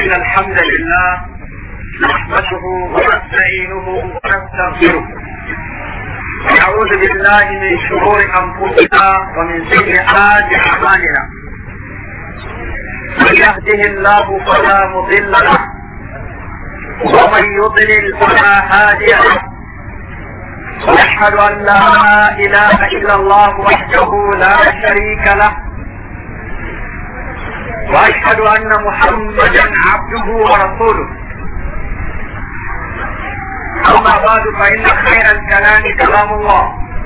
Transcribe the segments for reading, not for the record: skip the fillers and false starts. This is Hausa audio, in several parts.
إن الحمد لله نحمده ونستعينه ونستغفره ونعوذ بالله من شرور أنفسنا ومن سيئات أعمالنا من يهده الله فلا مضل له ومن يضلل فلا هادي له ونشهد أن لا إله إلا الله وحده لا شريك له وأشهد أن محمدا عبده ورسوله أما بعد فإن خير الكلام كلام الله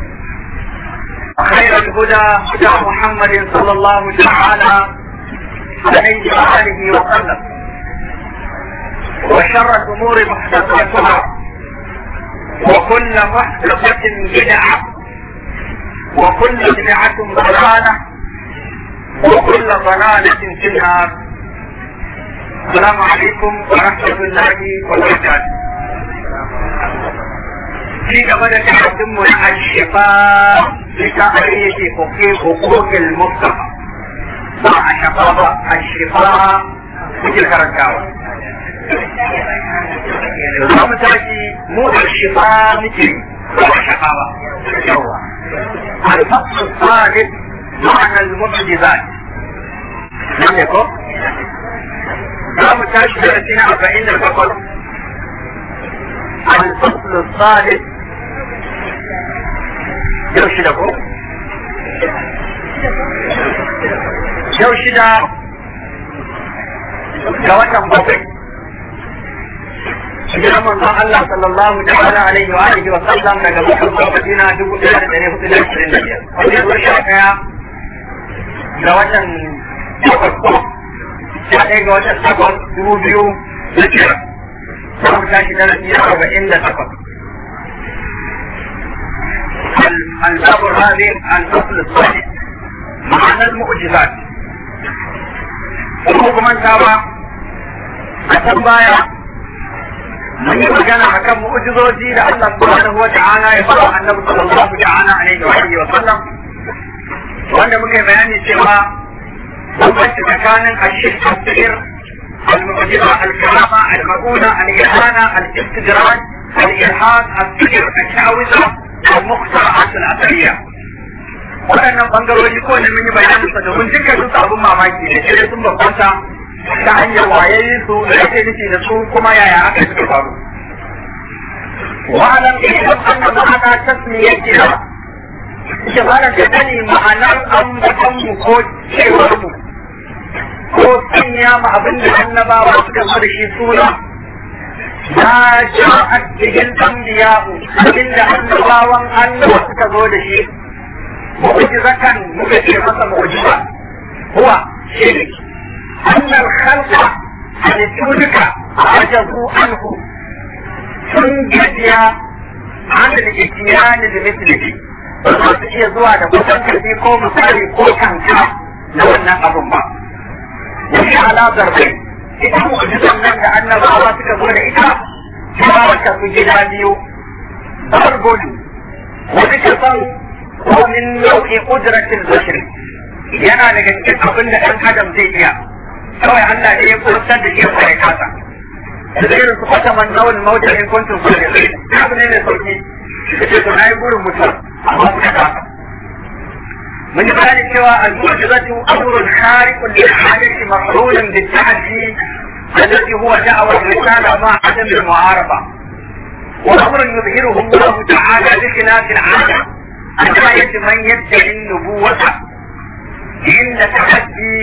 وخير الهدى هدى محمد صلى الله تعالى عليه وآله وسلم وشر الأمور محدثاتها وكل محدثة بدعة وكل بدعة ضلالة وكل ضلالة في النار. السلام عليكم ورحمة الله وبركاته. في قبل تقدم الشفاء لتعريف حقوق المصطفى مع شفاء الشفاء مثل كركاوة. اليوم تأتي مو الشفاء مثل الشفاء. الفصل الثالث معنى المعجزات. لم يكن اليوم تأتي 40 فقط. الفصل الثالث yau shida ga watan bakwai hijirar manzon Allah sallallahu ta'ala alaihi wa alihi wa sallam daga Madina 1425 wanda ya sha daya ga watan takwas ga watan takwas 2000 za mu tashi darasi 48. الباب الرابع الفصل الثالث معنى المعجزات. وكما تابع أتبايا من يبقى حكم معجزوجي لأن سبحانه وتعالى يفرح النبي صلى الله تعالى عليه وآله وسلم وأن ممكن بياني سوى ثبت مكان الشرك السحر المعجزة الكرامة المؤونة الإهانة الاستدراج الإلحاد السحر الشعوذة المخترعات الأثرية. waɗannan ɓangarori ko ne mun yi bayanin sa domin dukkan su abun mamaki ne sai sun bambanta ta hanyar wayayi su da ake nufi da su kuma yaya aka suka faru. Wa'alam idan anna ma'ana tasmiyati ke fara da sani ma'anar ambatan mu ko cewar mu ko sanya ma abin da annabawa suka zo da shi suna ma ja'at bihil anbiya'u abin da annabawan Allah suka zo da shi mu'jizatan muka ce masa mu'jiza huwa shine annal khalqa halittuka ajabu anhu sun gajiya an da ikiyani da mislihi ba za su iya zuwa da kusan karfi ko misali ko kanka na wannan abun ba. Wani ala zarbai ita mu'jizan nan da annabawa suka zo da ita ta wata su gida biyu bargoni wani kasan ومن نوع قدرة البشر yana daga cikin abin da ɗan adam zai iya kawai Allah ne ya kurtar da iya kwaye kasa da zai su kwata man nawal mauta in kuntum sadiqin abu ne da sauki da ce to nayi burin mutuwa amma suka kasa mun yi bayani cewa al-mu'jizatu amrun khariqun lil hadith maqrunun bil tahdi alladhi huwa da'wa ar-risala ma adam al-mu'araba wa amrun yuzhiruhu Allah ta'ala bi khilaf al-'ada أدعية من يدعي النبوة عند تحدي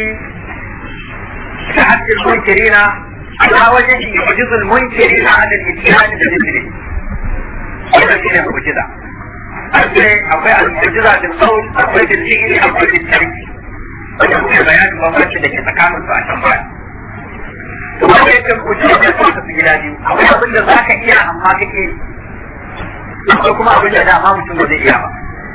المنكرين على وجه يعجز المنكرين على الاتيان بمثله. هذا شيء معجزة. أقوى المعجزة بالقول أقوى بالفعل أقوى بالترك. ويقول بيان مفرد لك تكامل فأشان بعد. ثم يجب معجزة بالقول في جلادي. أقوى أبن ذاك إياه أما كثير. أقوى كما أبن ذاك ما مسلم ذي إياه.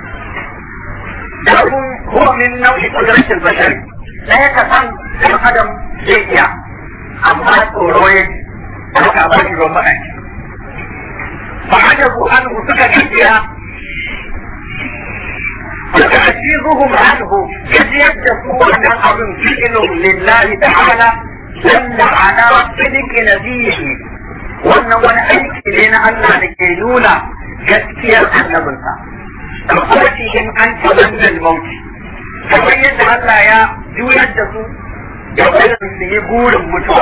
هو من نوع قدرة البشر لا يكفن القدم شيئا أما تروي وكأبني رمضان فعجبوا عنه سكتيا وتعجيزهم عنه إذ يكتفون أن أظن فعل لله تعالى wanda ana sidiki nabihi wannan wani aiki ne na Allah da ke nuna gaskiyar annabinsa da kuma cikin an tamannan mauti kamar yadda Allah ya juyar da su da wannan su yi burin mutuwa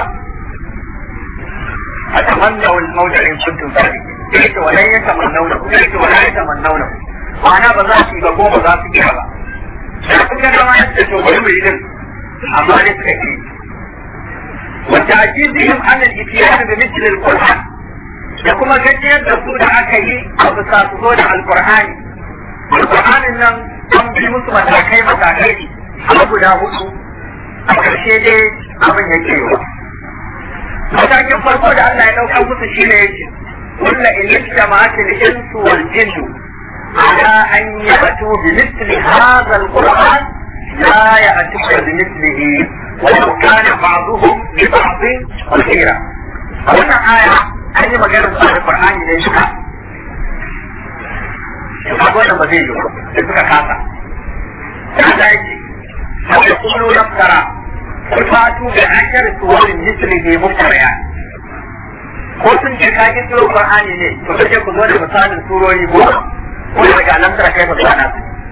a tamanna wal mauti in kuntum sadiqin yake wannan ya tamannauna kuma yake wannan ya tamannauna ma'ana ba za su yi ba ko ba za su yi ba da kuka ga ma yadda to bari mu yi din amma ne suka yi وتعجيزهم عن الاتيان بمثل القرآن يقوم جديد رسول عكي أبساطون على القرآن القرآن إنهم تنبي مصمت لكي متاكي أبو داود أكرشي أبن يكيو متاكي فرقود أن لو كان متشين يجي قل إن اجتمعت الإنس والجن على أن يأتوا بمثل هذا القرآن لا يأتون بمثله ولو كان بعضهم لبعض خيرا. هنا آية أي مجال في القرآن ليش كذا؟ يقولون مزيج يبقى كذا. هذا يجي. يقولون نفترى. فاتوا بعشر سور مثله مفتريات. كوسن كاكي سور القرآن ليه؟ فكذا يقولون مثال السورة يقول. ويرجع لم ترى كيف القرآن.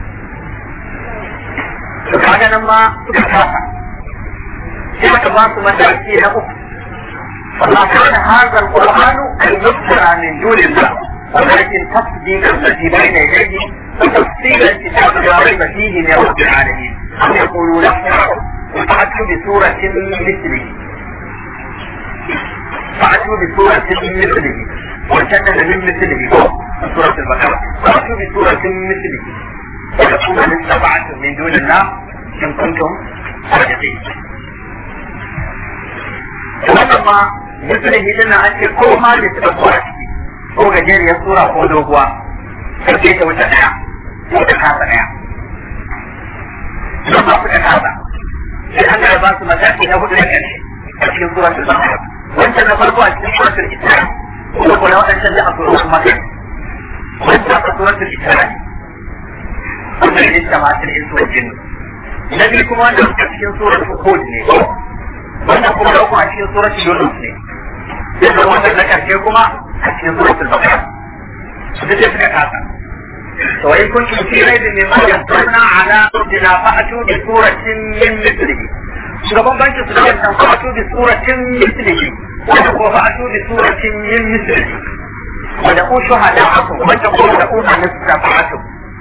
فهذا لما كذا. كما تبارك متأكي له فما كان هذا القرآن أن يفترى من دون الله ولكن تصديق الذي بين يديه وتفصيل الكتاب لا ريب فيه من رب العالمين أم يقولون افتروا فأتوا بسورة مثله وجدد من مثله سورة البقرة فأتوا بسورة مثله ويقول من استطعتم من دون الله إن كنتم صادقين. wannan ma mutum hidin na an ce ko ma da suka kuwa ko gajeriyar sura ko doguwa sai ta wuce daya ko ta kasa daya don ba suka kasa sai an ba su mataki na hudu da ƙarshe a cikin suratul baqara wancan na farko a cikin suratul isra ko kuma wadancan da a suratul maryam wancan a suratul isra wannan ne tamatin insu wal jinn nabi kuma wannan a cikin suratul hud ne wannan kuma da kuma a cikin suratul yunus ne sai da wannan na karshe kuma a cikin suratul baqara su da suka kasa to in kuntum fi raibin mimma yasrna ala rabbina fa'atu bi suratin min mithlihi shugaban banki su da kan fa'atu bi suratin mithlihi wanda ko fa'atu bi suratin min mithlihi wanda ku shuhada'akum wanda ku da ku nastafa'atu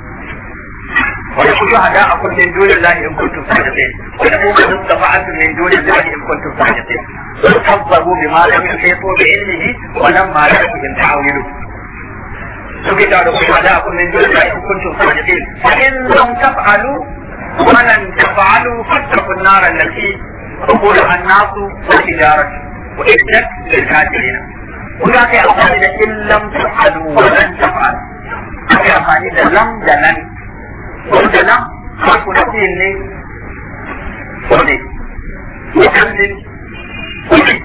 ولكن شهداءكم من دون الله إن كنتم صادقين ولكم من استطعتم من دون الله إن كنتم صادقين كذبوا بما لم يحيطوا بعلمه ولما يأتهم تعويله سكتوا شهداءكم من دون الله إن كنتم صادقين فإن لم تفعلوا ولن تفعلوا فاتقوا النار التي وقودها الناس والحجارة وإذنك للكافرين وذاك أقول إن لم تفعلوا ولن تفعلوا أقول إذا لم دلن wanda nan harfu na fiye ne wane wakallin wane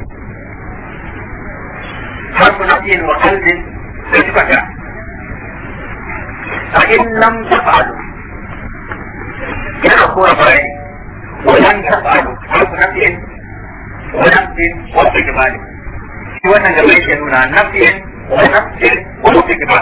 harfu na fiye wakallin da suka ga a in lam tafa'alu yana kora bayani walan tafa'alu harfu na fiye ونفس واستقبال shi wannan gaba yake nuna nafsin wa nafsin wa istiqbal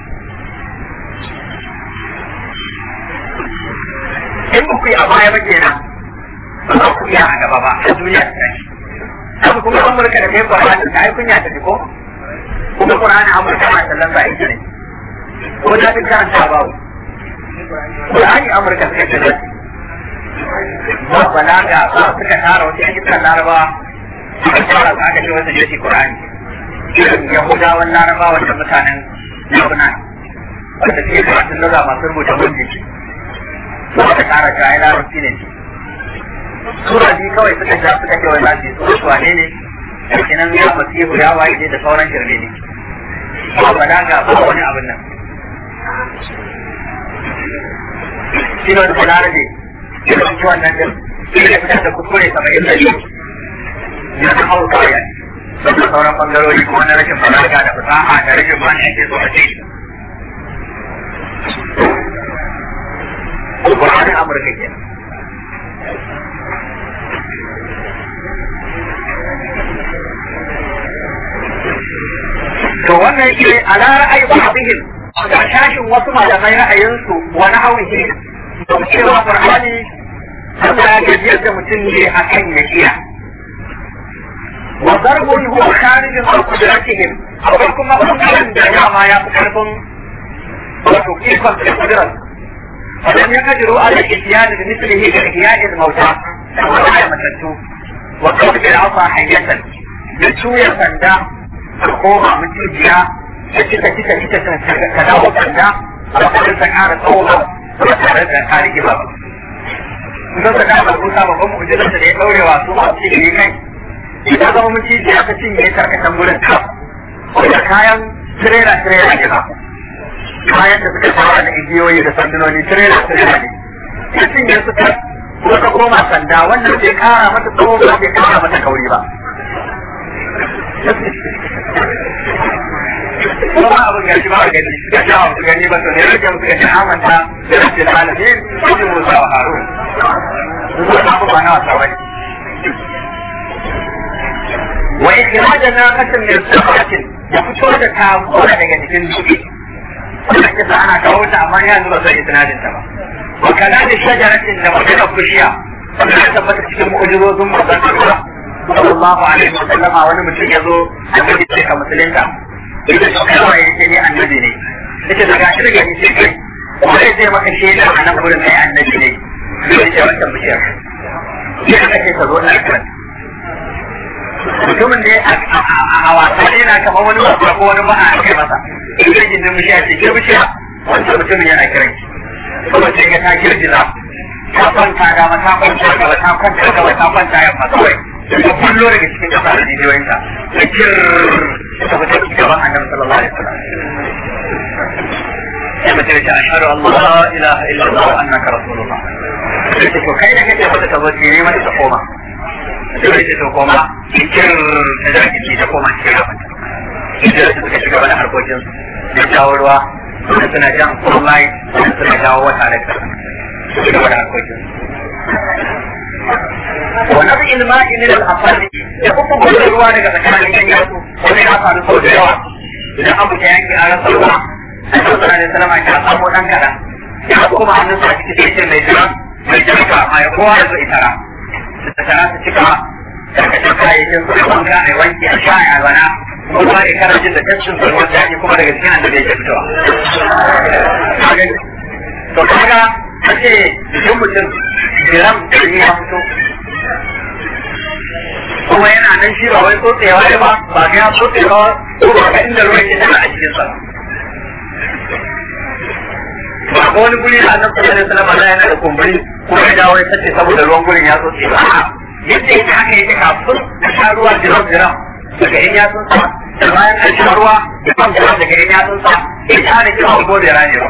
in ku yi a baya ba kenan ba za ku iya a gaba ba a duniya ta shi haka kuma Amurka da kai Qur'ani ta yi kunya ta fi ko kuma Qur'ani Amurka ma sallan ba ita ne ko ta fi karanta ba Qur'ani Amurka suka ce ba balaga ba suka tara wasu yan iskan Laraba suka tara su aka ce wasu jeshi Qur'ani irin Yahudawan Laraba wanda mutanen Lebanon wanda suke karatun lura masu rubuta mulki ba aka tara shi a yi larabci ne sura biyu kawai suka ja suka ce wani lafi sura su wane ne da kinan ya masihu ya waye ne da sauran shirme ne ba balaga ba wani abin nan shi ne wani larabe ya ɗauki wannan din shi ne fitar da kuskure 70 ya ta hau kawai da sauran bangarori kuma na rashin balaga da fasaha da rashin bani ake so a ce Qur'anin Amurka ke wannan yake ala ra'ayi ba'dihim ga shashin wasu malamai ra'ayinsu wa nahwihi cewa Qur'ani Allah ya gajiyar da mutum ne akan ya iya wa darbun huwa kharijun an qudratihim akwai kuma ɓangaren da dama ya fi karfin wato ikon da kudurar فلم يقدروا على الاتيان بمثله كإحياء الموتى وإحياء متتو وقوم بالعصا حية بتشوية سندا القوة من تجيها تتا تداوى سندا وقد سكارة قوة وتعرض خارج بابا idan ka dafa kusa babban mu'jizar da ya daure wa su masu ne kai idan zama mun ci ya ta cinye karkashin gurin ka da kayan tirela ne ba kayan da suka fara da igiyoyi da sandunoni tirela ne ya cinye su ta wata koma sanda wannan bai kara mata tsawo ba bai kara mata kauri ba kuma abin gashi ba a gani suka jawo su gani ba to ne rage musu gani amanta da rashin alamin cikin musa wa harun zuwa abu ba na wasa wani wa ikiraja na kasan mai sabatin ya fito da taguwa daga cikin dutse wannan kisa ana kawo ta amma yanzu ba zai isnadin ta ba wa kana da shajaratin da magana bishiya wanda ya tabbata cikin mu'jizozin manzon Allah sallallahu alaihi wa sallama wani mutum ya zo da kace sai ka musulunta ita ce kawai yake ne annabi ne ita daga shi daga ni sai kai wai zai maka shaida a nan gurin kai annabi ne sai ce wannan bishiyar sai ka ce ka zo na kan mutumin ne a wasa ne na kamar wani wasa ko wani ba'a a kai masa ita gindin bishiya ce ke bishiya wancan mutumin yana kiran ki kuma sai ga ta girgiza ta kwanta dama ta kwanta gaba ta kwanta gaba ta kwanta yamma kawai da kullo daga cikin kasa da jijiyoyinta da kirrrr ta fita gaban annabi sallallahu alaihi wasallam sai mutum ya ce ashhadu an la ilaha illallah wa annaka rasulullah sai to kai da kake fata tazo ne mata ta koma sai ce to koma kirrrr ta jaki ta koma cikin rabanta idan suka shiga wani harkokin da jawo ruwa suna jan kullai suna jawo wata da ta shiga wani harkokin ونبي الماء من الأفضل يقوم بالروا لك فكان ينجو ومن أفضل صوت الروا إذا أبو جانك على صلوة صلى الله عليه وسلم عشان أبو أنكرا يقوم عن نصر كتير ميجرك ما يقوى رزو إترا ستترى ستكرا تكتكا يجب أن كان يوانكي أشاعي الونا kuma ne kana jin da kashin sarwar daji kuma daga cikin annabi yake fitowa to kaga kace jikin mutum jiran da ya fito kuma yana nan shi ba wai tsotsewa ne ba ga ya tsotsewa ko ba ga inda ruwa ke tana a cikin sa ba ko wani guri a nan sallallahu alaihi wasallam yana da kumburi ko ya dawo ya tace saboda ruwan gurin ya tsotse ba yadda yake haka yake kafin a sha ruwa jiran daga in ya sun sa da bayan an sha ruwa da kan jiran daga in ya sun sa ya ta da kiran ko da rani ba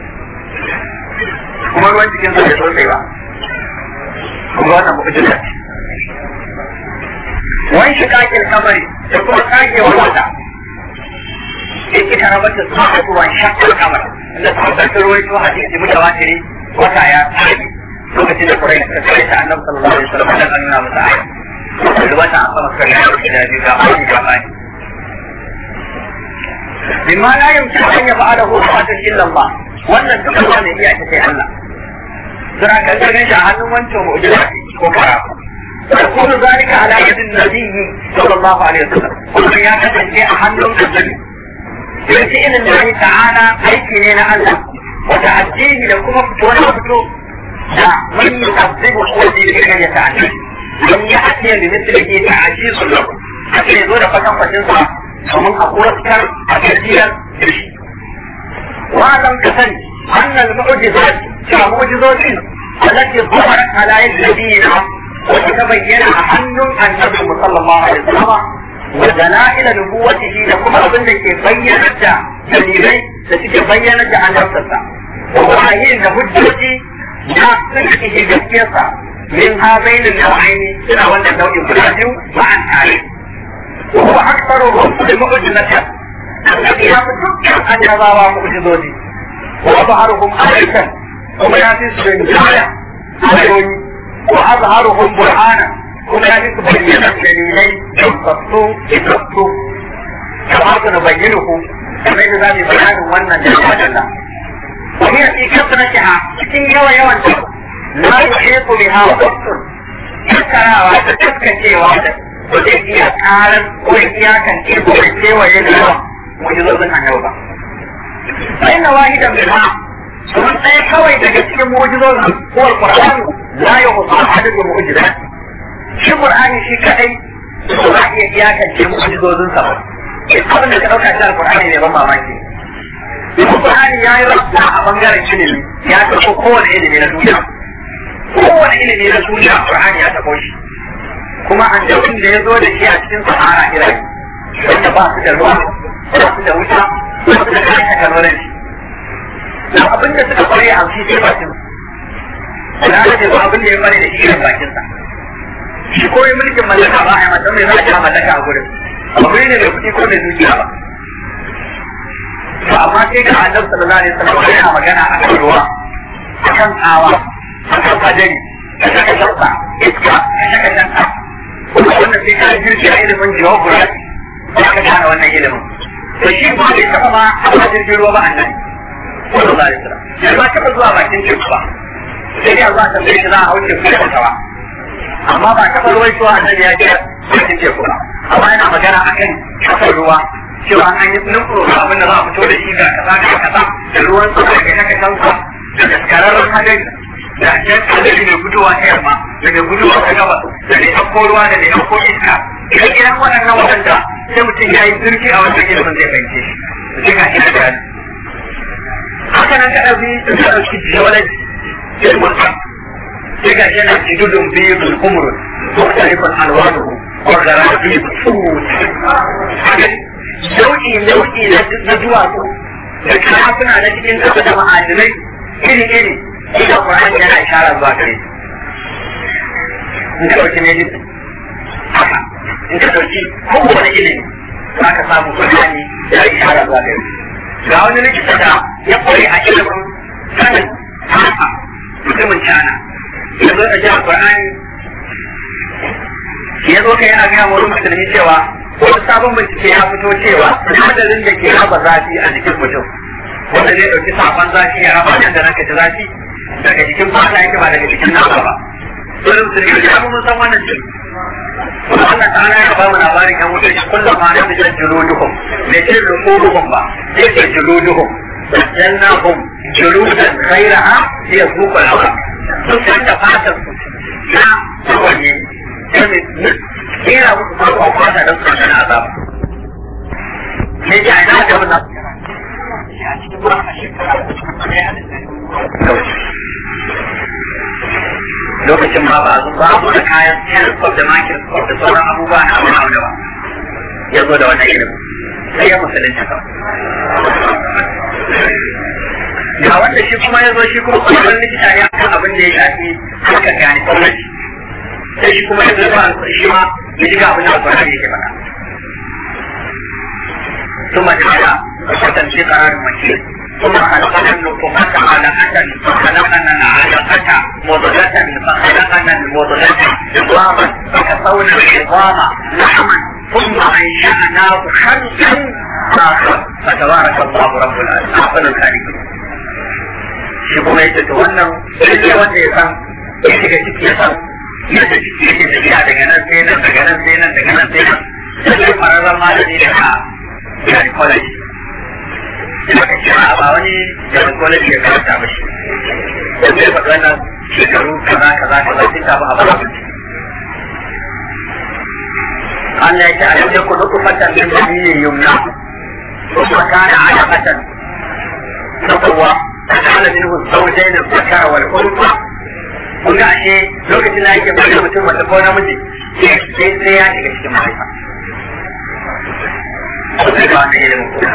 kuma ruwan cikin sa ya tsotse ba kuma wannan mu'jiza ce wani shikakin kamari da kuma tsagewar wata in ita rabata su ma ruwan shakkar kamar inda su kasar ruwan su hadisi mutawatiri wata ya tsage lokacin da kurai da kare ta annabi sallallahu alaihi wasallam da nuna masa aya da wata a sama kan yaro da ji ga bani ga bani bima la yumkin an yafa'alahu ahadun illa Allah wannan duka ne iya ta sai Allah sura kan ganin shi a hannun wancan mu'jiza ko karama يقول ذلك على يد النبي صلى الله عليه وسلم ومن يكتب في أحد النبي بإذن الله تعالى أيكي لنا الله وتعجيه لكم فتوى فتوى من يكذب الذي بكي يتعجيه من يأتي بمثله تعجيز له حتى يقول فتن فتنصى ومن أقول أذكر أكثيرا وأعلم كفن أن المعجزات كمعجزات التي ظهرت على يد نبينا وتتبين أهم النبي صلى الله عليه وسلم ودلائل نبوته لكم أظن كي بيّنت دليلين التي بيّنت عن نفسها وهي نبوته لا صدقه جسيسا من هذين النوعين سنة ولا النوع البلاجو مع التعليم وهو أكثر الرسل معجزة الذي يفتك أن يضاوى معجزوته وأظهرهم آية ومياتيس من جاية وأظهرهم برهانا هنالك بيّنت دليلين ينصصوا kamar su na bayyana ku kamar yadda za mu yi bayanin wannan da ya dalla wani a cikin kasance cikin yawan ta la yuhiqu biha waqtun tattarawa da taskacewa da ba zai iya karar ko iyakance ko kewaye da yawan mu'jizozin annabi ba sai na wahidan minha kuma ɗaya kawai daga cikin mu'jizozin ko alqur'ani la yuhsa adadu mu'jizat shi qur'ani shi kadai ba za a iya iyakance mu'jizozin sa ba abin da ka dauka shi alqur'ani ne ban mamaki alqur'ani ya yi rabuwa a bangaren ilimi ya tafi kowane ilimi na duniya kowane ilimi na duniya qur'ani ya tafi shi kuma annabin da ya zo da shi a cikin sahara iraki wanda ba su da ruwa ba su da wuta ba su da kayan technology abin da suka kware a shi sai bakin da aka ce ba abin da ya kware da shi irin bakin sa shi koyi mulkin mallaka ba a yi mata mai za a ja mallaka a gurin abu ne mai kuɗi ko da dukiya ba to amma sai ga annabi sallallahu alaihi wasallam yana magana a kan ruwa a kan tsawa a kan fajari a kan sassa iska a kan sassa wannan sai ka jirgi a ilimin geography ba ka gane wannan ilimin to shi ba bai taɓa ma a jirgin ruwa ba annabi sallallahu alaihi wasallam ya ba taɓa zuwa bakin teku ba sai dai a zuwa tambaye shi za a hauce ku da kasawa amma ba taɓa ruwan shi annabi ya je bakin teku ba amma yana magana akan kasar ruwa cewa an yi nufuro da abin da za a fito da shi ga kaza da kaza da ruwan sama da kaka kansa da daskararren hadari da jan hadari mai guduwa ta yamma da mai guduwa ta gaba da mai ɗauko ruwa da mai ɗauko iska idan idan waɗannan waɗanda sai mutum ya yi zurfi a wannan ilimin zai fahimce shi ga shi da gani haka nan ka ɗauki geology ilmin sa sai ga shi yana jidudun biyu da kumurun mukhtalifan alwanuhu wa garabi nau'i na duwatsu da kaya suna na cikin ƙasa da ma'adinai iri-iri ina Qur'ani yana ishara zuwa gare su. In ka ɗauki medicine, haka, in ka ɗauki kowane ilimi za ka samu Qur'ani ya ishara zuwa gare su. Ga wani likita da ya ƙware a ilimin sanin haka mutumin China, ya zo da jihar Qur'ani, ya zo ka yana gaya wani musulmi cewa wani sabon bincike ya fito cewa sinadarin da ke raba zafi a jikin mutum wanda zai ɗauki sabon zafi ya raba yadda naka ji zafi daga jikin fata yake ba daga jikin nama ba. Dole musulmi ya mun san wannan ce. Allah ta'ala ya ba mu labarin yan wuce kullum ma na bijan juluduhum bai ce rukuduhum ba sai ce juluduhum jannahum juludan khairaha sai ya zuka lawa. Sun san da fatar su na wanne kera musu farko a kwata don su kana azaba. Sai ji a ina da wannan lokacin ba ba babu da kayan telescope da microscope da sauran abubuwa na abu da ba ya zo da wannan ilimin sai ya musulunta ka ga wanda shi kuma ya zo shi kuma kwararren likita ne akan abin da ya shafi harkar gane gwamnati sai shi kuma ya zo ba shi ma ya ji ga abin da alkwarari yake faɗa ثم جعل فتن في قرار مكين ثم خلقنا النطفة علقة فخلقنا العلقة مضغة فخلقنا المضغة عظاما فكسونا العظام لحما ثم أنشأناه خلقا آخر فتبارك الله رب العالمين أحسن الخالقين. shi kuma ya ce wannan sai wanda ya san ya shiga ciki ya san yadda ciki yake tafiya daga nan sai nan daga nan sai nan daga nan sai nan sai fararren malami da ka gynecology da ka kira ba wani gynecology ya karanta ba shi da zai faɗi wannan shekaru kaza kaza kaza sai ka ba a bara Allah ya ce a yau ku nuku fatan min dalilin yumna kuma kana alaƙatan na kowa فجعل منه الزوجين الذكر والأنثى kun ga ashe lokacin da yake bada mutum wata ko namiji sai ya shiga cikin mahaifa sai ga wannan ilimin kuma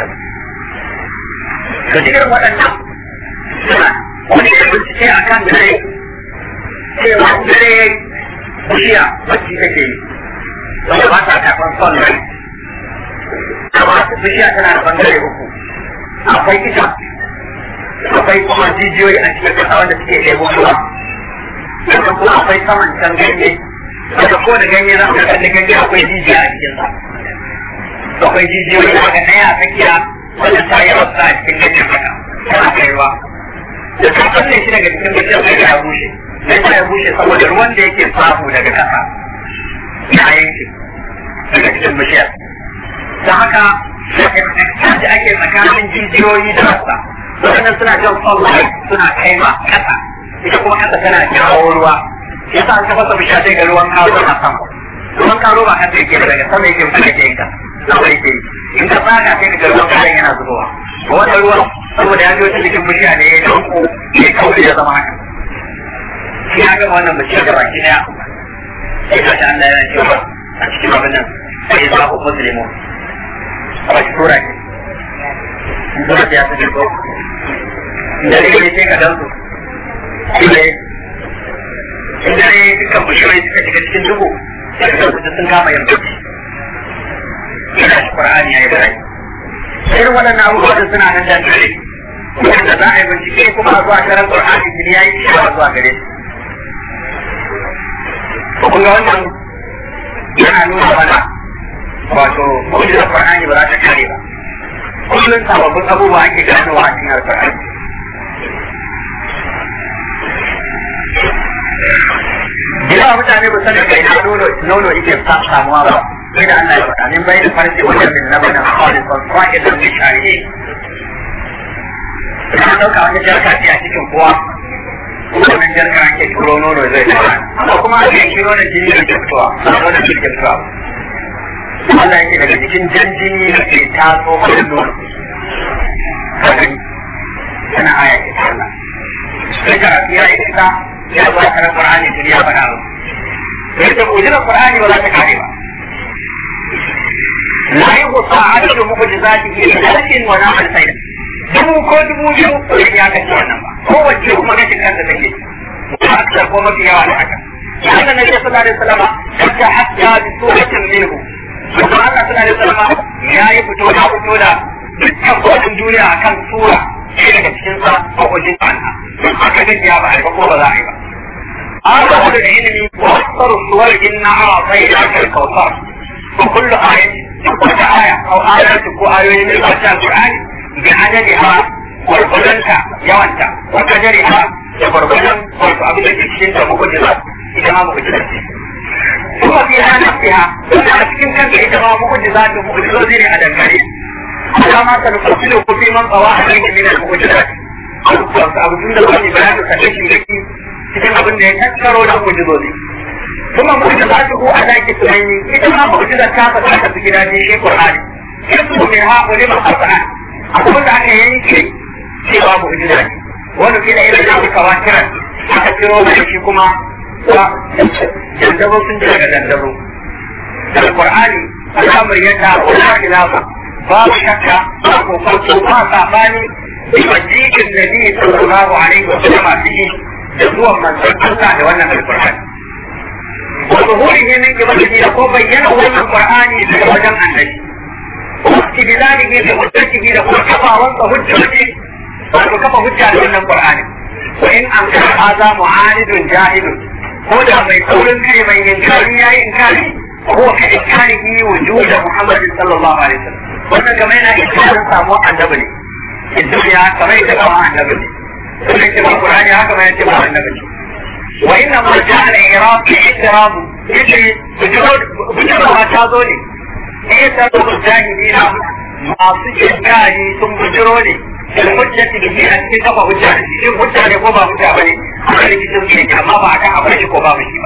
to cikin waɗannan suna wani da bincike a kan dare cewa dare bishiya bacci take yi wanda ba ta karɓar son rai amma bishiya tana da bangare uku akwai ita akwai kuma jijiyoyi a cikin kasa wanda suke ɗebo ruwa sannan kuma akwai saman can ganye wanda ko da ganye za ka kalli ganye akwai jijiya a cikin sa to akwai jijiyoyi daga ɗaya a tsakiya wanda ta yi rasa a cikin ganyen haka tana kaiwa da ta kalle shi daga cikin bishiyar sai ya bushe sai ya bushe saboda ruwan da yake samu daga kasa ya yanke daga cikin bishiyar ta haka da ake tsakanin jijiyoyi da rasa waɗannan suna jan sunlight suna kaima kasa ita kuma kasa tana jawo ruwa yasa an kafa bishiya sai ga ruwan karo na sama ruwan karo ba kasa yake daga sama yake mutum yake yin ka sama yake in ka tsaga sai ga ruwan karon yana zubowa ko wannan ruwan saboda ya biyo ta cikin bishiya ne ya dauko ya kauri ya zama haka shi ya gama wannan bishiyar da baki daya sai ka ta Allah yana cewa a cikin abin nan sai ya zaɓo musulmi a baki tura ke in zuwa ta ya fi jirgo da ne sai ka dan su inda ne dukkan bishiyoyi suka shiga cikin duhu sai ka kuta sun kama yin bacci ina shi Qur'ani ya yi bayani irin waɗannan abubuwan suna nan da tare wanda za a yi bincike kuma a zuwa karan Qur'ani jini ya yi cewa zuwa gare su kun ga wannan yana nuna mana wato mu'jizar Qur'ani ba za ta kare ba kullum sababbin abubuwa ake ganowa a cikin Qur'ani Yawa mutane ba sanin kai na nono yake samuwa ba sai da Allah ya faɗa min bai da farce wajen min na bana khalis wa fa'idan bi shari'i ina dauka wani jarka ce a cikin kowa wannan jarka ake turo nono zai fara amma kuma ake kiro da jini da fitowa wannan shi ke fitowa Allah yake daga cikin jan jini da ke taso wannan nono kana aya ce ta Allah sai ka ya yi ta ya ba ka Qur'ani tun ya faɗa ba sai ta mu'jizar Qur'ani ba za ta kare ba la yuhsa adadu mu'jizatihi lakin wa na'al sayyid dubu ko dubu biyu ko ya ka ci wannan ba kowace kuma gashin kanta take ba aksar ko mafi yawa da haka ya ga nabi sallallahu alaihi wasallam da hatta bi suratin minhu kuma Allah sallallahu alaihi wasallam ya yi fito da dukkan kodin duniya akan sura shi daga cikin sa ko wajen Allah haka gaji ya ba a ko ba za a yi ba هذا هو العلم واكثر الصور انا اعطيناك الكوثر وكل آية كل آية او آيات وآيات من القرآن بعددها والقدنة يوانتا وكدرها يبربنا والفعبدة الشنطة مقدرات إذا ما مقدرات ثم فيها نفسها ولكن كانت إذا ما مقدرات ومقدرات على الكريم كما سنفصله في من طواح من المقدرات abu tun da wani bayan da kashe shi yake cikin abin da ya tattaro da mu'jizozi kuma mu'jizatu ko alaki sunani ita ma mu'jiza ta fata ta gida ne shi Qur'ani yasu min ha ulama Qur'an abin da aka yanke cewa mu'jiza ne wani kila irin da aka wakiran aka kiro da shi kuma dandabo sun daga dandabo da Qur'ani al'amar yadda wala khilafa babu shakka ba ko farko ba sabani بمجيء النبي صلى الله عليه وسلم فيه جزوة من الله لولنا القرآن وظهوره من قبله يقول بينه من القرآن بوجه النبي واستدلاله بحجته لقد كفى وانت حجته وكفى حجة من القرآن وإن أنكر هذا معاند جاهل هو ده من يقول كلمة إنكاري يا إنكاري وهو كإنكاره وجود محمد صلى الله عليه وسلم وانا كمان إنكار سامو النبي الدنيا كما يتبع النبي ثم يتبع القرآن كما يتبع النبي وإنما جاء الإعراب كإعراب يجري بجرد ما تاظوني إعراب الجاهدين ما سجد كاهي ثم بجروني الحجة به أن تتبع حجة شوف حجة لكوبا حجة بني أخرج جسمك أما بعد أخرج كوبا مشيبا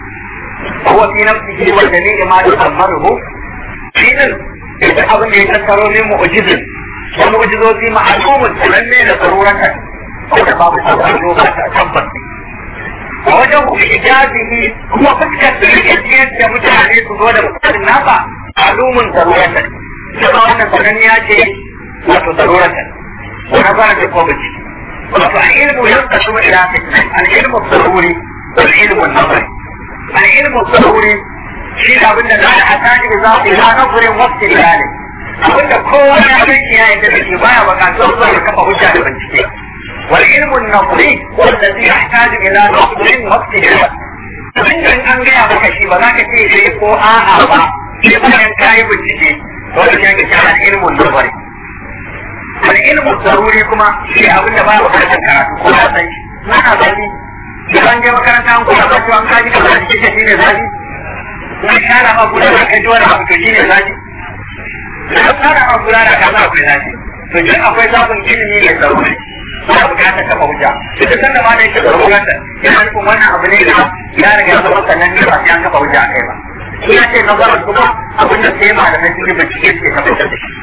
هو في نفسه والجميع ما يتمره حين يتحضن يتذكرون من مؤجز ومعجزوتي معلوم تمنى لضرورة وتباب الضرورة تنبط ووجه إعجازه هو فكرة بالإجازيات كمتعني تقول مقتل النافع معلوم ضرورة كما أن تنمياتي وضرورة ونظرة قوبتي فالعلم ينقسم إلى فتنة العلم الضروري والعلم النظري العلم الضروري شيء أبنى لا يحتاج بذات إلى نظر وقت ذلك abinda kowa ya san ya yadda da shi baya bukatar zuwa ya kafa hujja da bincike wal ilmu an-nazari wallazi yahtaju ila naqlin waqtihi abinda in an gaya maka shi ba za ka ce sai ko a'a ba sai bayan ka yi bincike wanda shi ake kira ilmun nazari. Wani ilmun zaruri kuma shi abin da ba a bukatar karatu ko ya san shi. Ana zafi, idan je makaranta an kula ba an kaji kamar da kike shi ne zafi. Wani shara ma kula da kai wani abu to shi ne zafi. Da shara ma kula da kaza akwai zafi. To jin akwai zafin ilimi ne zaruri. Ba bukatar kafa hujja. Duk sanda ma da yake zaruranta yana nufin wannan abu ne da ya riga ya zama sannan ne ba sai an kafa hujja a kai ba. Shi ya ce nazarin kuma abin da sai malamai sun yi bincike suke tabbatar da shi.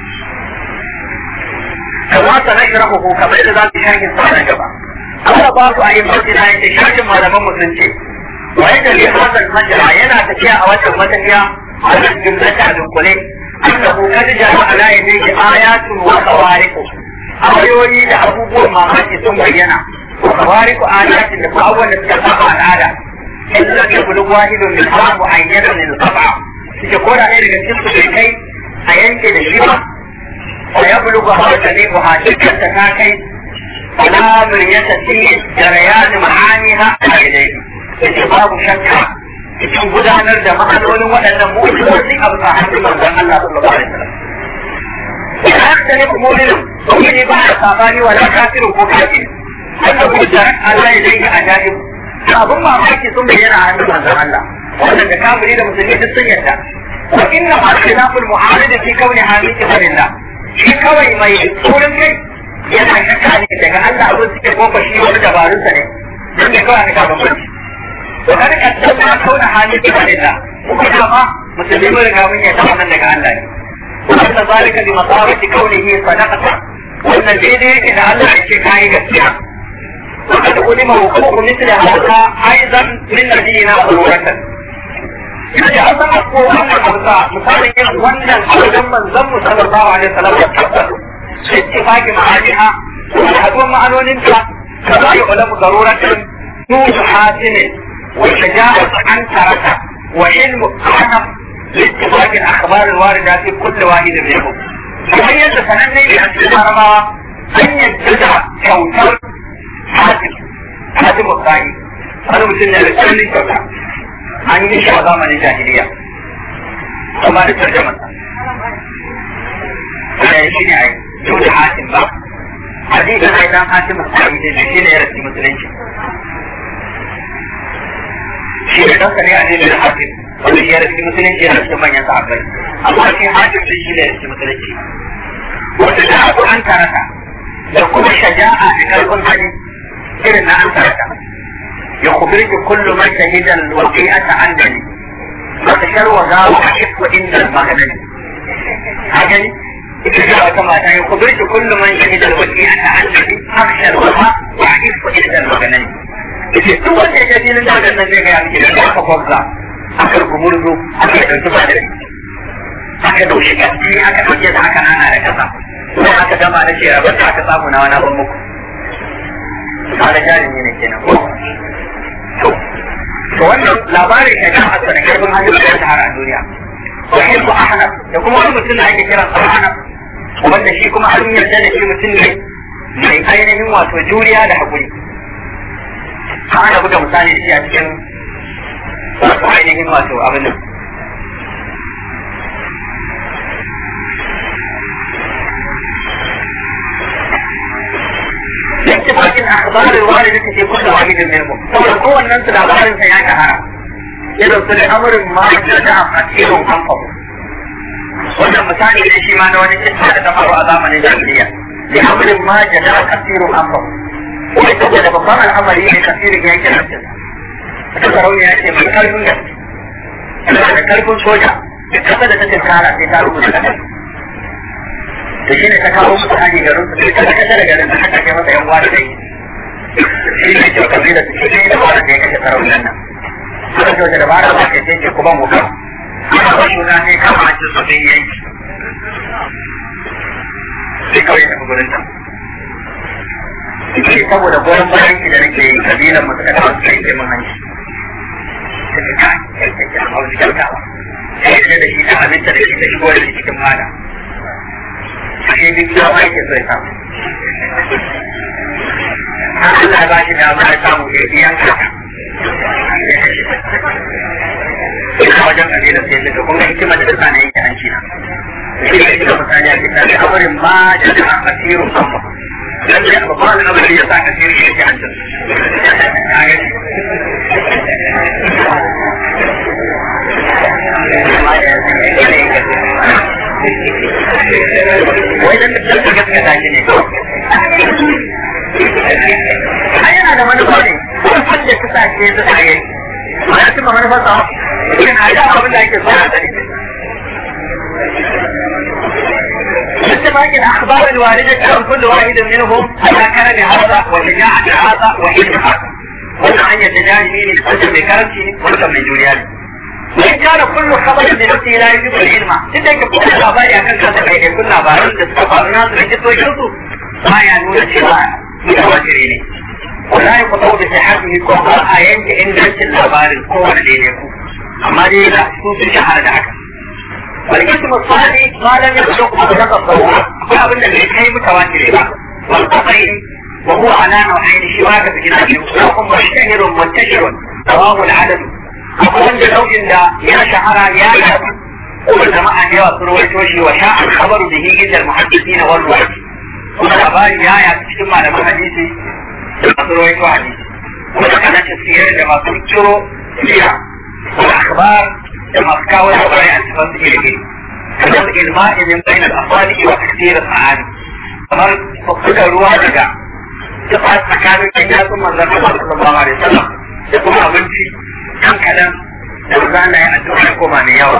Kamata na shira ko kamar da za su sharhin sa nan gaba. Allah ba su a yi masjida ya ce sharhin malaman mu sun ce wa yadda li hazal majra yana tafiya a wannan mataniya a wannan jumlata a dunkule annahu kad ja'a ala yadihi ayatun wa qawariqu ayoyi da abubuwan mamaki sun bayyana wa qawariqu ayatin da abubuwan da suka saba al'ada illa ya bulu wahidun min hamu ayyana min sab'a suke koda ne daga cikin su kai a yanke da shi ba wa ya bulu hawata ne wa hakikar ta kai ala miryata fi jarayan ma'aniha a yadayhi yake babu shakka cikin gudanar da ma'anonin waɗannan mu'jizozi a bisa hannun manzon Allah sallallahu alaihi wasallam. Ya ne mu'minin mu'mini ba da sabani wala kafirin ko kafiri. Wanda gudanar Allah ya dai a jahil. Abun mamaki sun bayyana a hannun manzon Allah. Wannan da kafiri da musulmi duk sun yarda. Wa inna ma khilaful mu'arid fi kauni hamid billah. Shi kawai mai tsoron kai yana shakka ne daga Allah abin suke kofa shi wani dabarunsa ne. Don ne kawai aka bambanci. وكان قد كون حامد لله وكما مسلمين رغبين يتمنى لك الله وأن ذلك بمصارة كونه صدقة وأن الجديد إن الله يشيك هاي قسيا وقد علم وقوع مثل هذا أيضا من نبينا ضرورة يعني أصلا أقول أن الأرضاء مثلا يظن أن من ذنب صلى الله عليه وسلم يتحدث في اتفاق معانيها ويحدون معلوم كما يعلم ضرورة نوح حاسم والشجاعة عن تركه وعلم حنف لاتفاق الأخبار الواردة في كل واحد منهم. وهي تتنمي بأن الأربعة أن يتبع كوثر حاتم الثاني. هذا مثل الرسالة كوثر عن نشأ زمن الجاهلية. وما نترجمة. شيني عين جود حاتم بقى. حديثا أيضا حاتم الثاني شيني يرسي مسلمين. shi da kanka ne a ne da hakim wanda shi ya rasu musulunci yana cikin manyan sahabbai amma shi hakim din shi ne ya rasu musulunci wanda da abu an tarata da kuma shaja'a da karfin hali irin na an tarata ya kubirki kullu man shahidan waqi'ata andani wa tasharwaza wa hifwa inda al-maghdani haka ne ita ce wata mata ya kubirki kullu man shahidan waqi'ata andani aksharwaza wa hifwa inda al-maghdani ita duk wanda ya filin da nan zai gaya miki da aka kwabza aka gumurzo aka ɗauki ba da aka dauki gaske aka ɗauke da aka nana da kasa sai aka gama da ce rabar da aka samu na wani abin muku kada jarumi ne kenan ko to wannan labarin ya kan hasa da karfin hannu da ya shahara a duniya wa hilku ahnaf da kuma wani mutum da ake kiran sa ahnaf wanda shi kuma an yarda da shi mutum ne mai ainihin wato juriya da haƙuri ana buga misali da shi a cikin wato ainihin wato abin nan لاتفاق الأخبار الواردة في كل واحد منهم فهو الناس الأخبار سيئة هذا إذا كل أمر ما يجدع كثير أنفه وده مثال لشيء ما نواني تسعى تفعل أضام الجاهلية لأمر ما جدع كثير أنفه ويتبقى لبقام الأمر يلي كثير يجي نفسه فتكرون يأتي من كلب يأتي إذا كلب سوجا يتبقى تتكارا في تارو مدى da shi ne ta kawo musu hanyar garin su ta kasar garin da haka ke masa yan uwa da dai shi ne ke kabila su shi ne da wani da ya kashe sarauniyan nan suka ce wace dabara ba ke ce kuma mu kan ana ba shi na ne kama a cikin sosai yanki sai kawai ya tafi gurin ta shi saboda goyon bayan ki da nake yi kabilan mu suka kawo su yanke min hanci suka kai yanke a wasu kyautawa sai da shi ta aminta da shi ta shigo da shi cikin fada shi duk ya ba ke sai samu Allah ba shi da ba samu ya biyan ka ina wajen kabila sai da kun ga hikimar da ta ne yake hanci na da mutane a cikin al'amarin ma da ta asirin kafa dan da babban al'amari ya sa asirin shi an ta wai dan da gaskiya shi ne yana da manufa ne wanda ta sace su tsaye ba ya cimma manufar sa yana da abin da ake so a sani اتفاق الاخبار الوارده عن كل واحد منهم على كرم هذا وشجاعه هذا وحلم هذا وان يتجاهل مين الكتب بكرمته وكم من جوليان وان كان كل خبر بنفسه لا يجب العلم اذا كنت الخبر يكون كذا يكون labaran da suka faru na su rike sokin su ba ya nuna cewa mutawatiri ne wala ya kuta da sahabi ko ba a yanke ingancin labarin kowane ne ku amma dai da su sun shahara da haka والاسم الثاني ما لم يخلق مطلق الضروره فابن الحكايه متواتر والقطعي وهو على نوعين شباك في جناحه وهم مشتهر منتشر رواه العدد وعند زوج لا يا شهر يا شهر والجماعه يا سرويتوشي وشاع الخبر به عند المحدثين والرواة والخبر يا تشتم على حديثي سرويتو حديث وذكر تفسير لما تذكروا فيها والاخبار كما كاول الرأي عن صفات إليه كذلك الماء من بين الأصالح وتكثير الطعام كما فقد الروح لك تقعد مكان الإنجاز ثم ذكر صلى الله عليه وسلم يقول أبنتي كم كلام لوزانا يأتون لكم عن يوم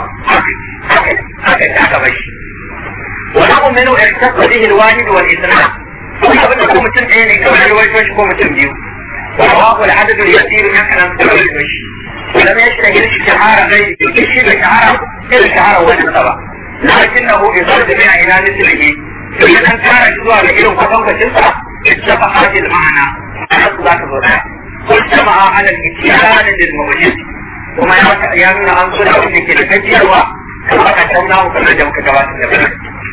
هكذا بشي ونحن منه اختص به الواحد والإثنان وأبن لكم متن عيني كما يوجد لكم متن بيو ورواه العدد اليسير من كلام تقول بشي ولم يشتهر الشعار غير يشير الشعار إلى الشعار والنصبة لكنه إذا جمع إلى مثله فإذا كان جزوع لإله فقط جزء اتفق هذه المعنى على ذاك الوضع واجتمع على الاتيان للموجود وما يمنع أن صلح في كلمة كما قدمناه كما جمع كتابات الجبل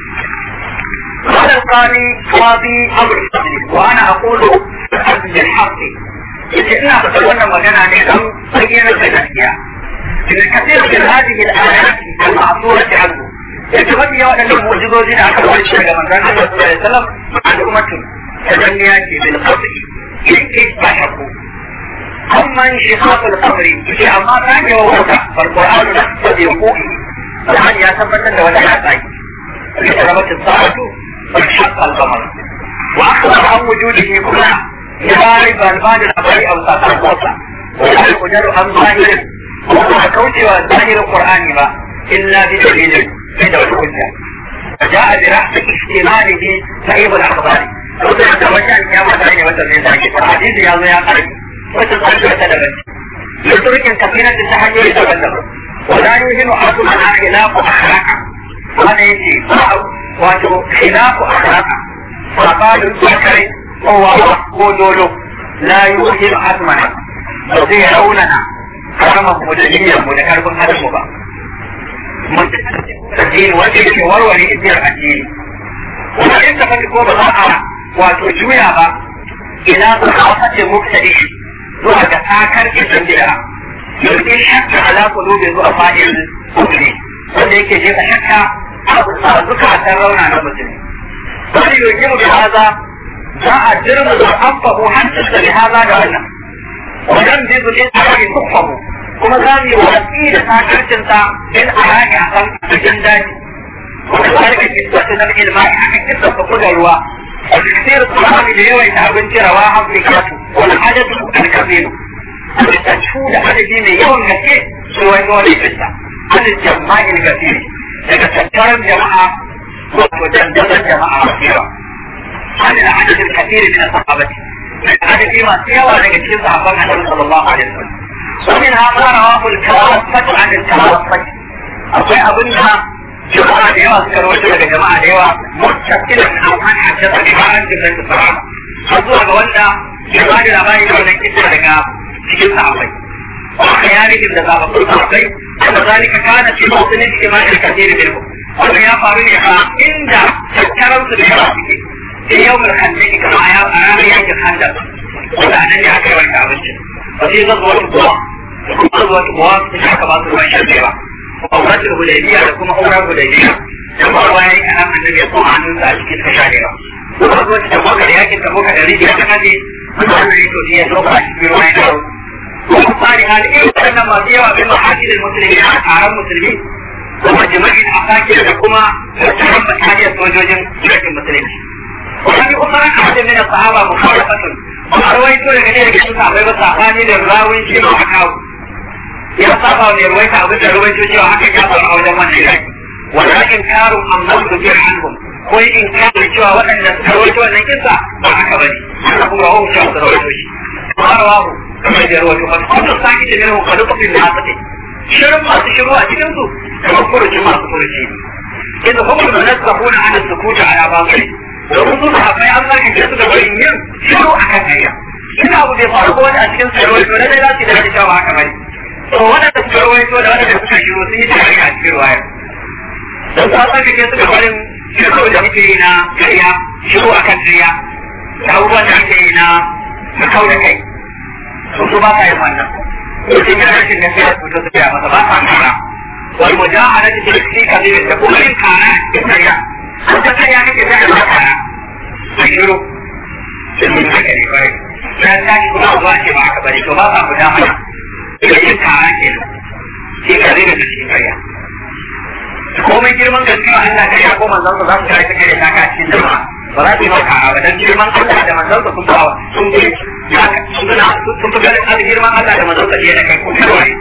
قال القاضي قاضي أمر الصدر وأنا أقول بالحق ina fata wannan magana ne don bayyana da gaskiya daga kasir min hadhihi al-ayat al-ma'thurati anhu yake mafi yawa da mu'jizozi da aka rubuta daga manzon Allah sallallahu alaihi wasallam an ummatu tadanniya ce bil qadri yake ba shakku amma shiqaq al-qadri shi amma ta ga wata al-Qur'an da sai ko Allah ya tabbatar da wata ayat ita rabbatu sa'atu wa shaqqa al-qamar wa akhbara an wujudihi kullu يبارك بالبان الأبري أو ساقر الوصى ولا يقدر عن ظاهر وكوتي ظاهر القرآن ما إلا بدليل عند الحجة فجاء برأس احتماله صحيح الأخبار وضع توجه القيامة عين وتزين ذلك الحديث يا الله يا قلبي وتزال وتلبس لترك كثيرة التحير يتبلغ ولا يمكن أحد منها خلاف أخلاقه هذا يجي خلاف أخلاقه فقالوا الذكر هو قولوا لا يوهم حتمنا وزي روننا كرمه مدنيا مدكرب حتمه با الدين وجه وروري إذن الدين وإن تفتكوا بضاعة وتجوية با إلى ضعافة مبتدئ ذو تاكر كسن بها يلقي الشك على قلوب ضعفاء المؤمنين wanda yake jefa shakka a zukatan rauna na musulmi wani yogimu bi haza za a jirma da amfahu hancinsa bi haza da wannan wajen zai zuke tsarari kufahu kuma za mu yi watsi da sakarcinsa in a rage a kan cikin daji wanda tsarki kiswatu na ilma aka kisa ka kuda ruwa a cikin tsunami da yawan abinci rawa afrikatu wani adadu alkabiru da da adadi mai yawan gaske su wani wani fista عن الجماع الكثير تتكرر جماعة وتندمج جماعة كثيرة عن العدد الكثير من الصحابة العدد فيما سيوى لكثير صحابة النبي صلى الله عليه وسلم ومنها ما رواه الكرافة عن الكرافة أظنها جماعة ديوة سكروت لك جماعة ديوة متشكلة من أوهان حجة جماعة جملة الصحابة فضوها قولنا جماعة الأبائي لك كثير لك كثير صحابة وخيارهم لذلك الصحابي أن ذلك كانت في موطن اجتماع الكثير منهم وهي فارنها عند تذكرت بحراسك في يوم الخندق كما أمام يوم الخندق وتعنني أكثر الكعبة وفي غزوة بواق تشعك بعض الوحشة البيرة وأورات الهديبية لكم أورا الهديبية كما رواية zo shi da boka da yakin da boka da rijiya ta kaje wannan ne to ya zo ba shi ruwa ya dawo kuma fari hal irin wannan masu yawa bin mahajjin musulmi a taron musulmi kuma jima'in asakir da kuma taron bataliyar sojojin yakin musulunci kuma bi kuma ran ahadin min sahaba mukhalafatun kuma rawaito daga ne daga cikin sahabbai ba sabani da rawin shi ma kawo ya saba ne rawaita abin da rawaito cewa haka ya faru a wajen wannan yaki wannan inkarun amma su ji anhum ko inkarin cewa waɗanda suka rawaito wannan kisa ba haka bane haka kuma rawu cewa su rawaito shi rawahu kamar da rawaito ba kuma saki da ne ko da kafin da haka shirin masu shiru a cikin su kamar furuci masu furuci idan hukumar da nasu kafuna ana sukuta a yaban kai domin su haɓai an zaki ce su da bari yin shiru a kan kariya ina abu bai faru ko wani a cikin su rawaito na dai za su da cewa haka bane to waɗanda suka rawaito da waɗanda suka shiru sun yi tare a cikin ruwaya don sa tsarki ke suka barin shiru da muke yi na kariya shiru a kan kariya da abubuwan da ake yi na kau da kai su ba sa yin wannan mutum ya rashin gaskiya su ta tafiya masa ba sa kara wal mujahada ta tilki kabir da kuma yin kara cikin kariya an ta kariya kake da ba kara a shiru sai mun haka ne kwarai ya tashi kuma zuwa ce ba haka bane to ba sa guda mana yin kara kenan shi ka zai da cikin kariya komai girman gaskiya Allah kariya ko manzon sa za su kare ta kare ta ka cikin jama'a ba za su yi maka kara ba dan girman Allah da manzon sa sun bawa sun fi ganin girman Allah da manzon sa iya da kai ko kawai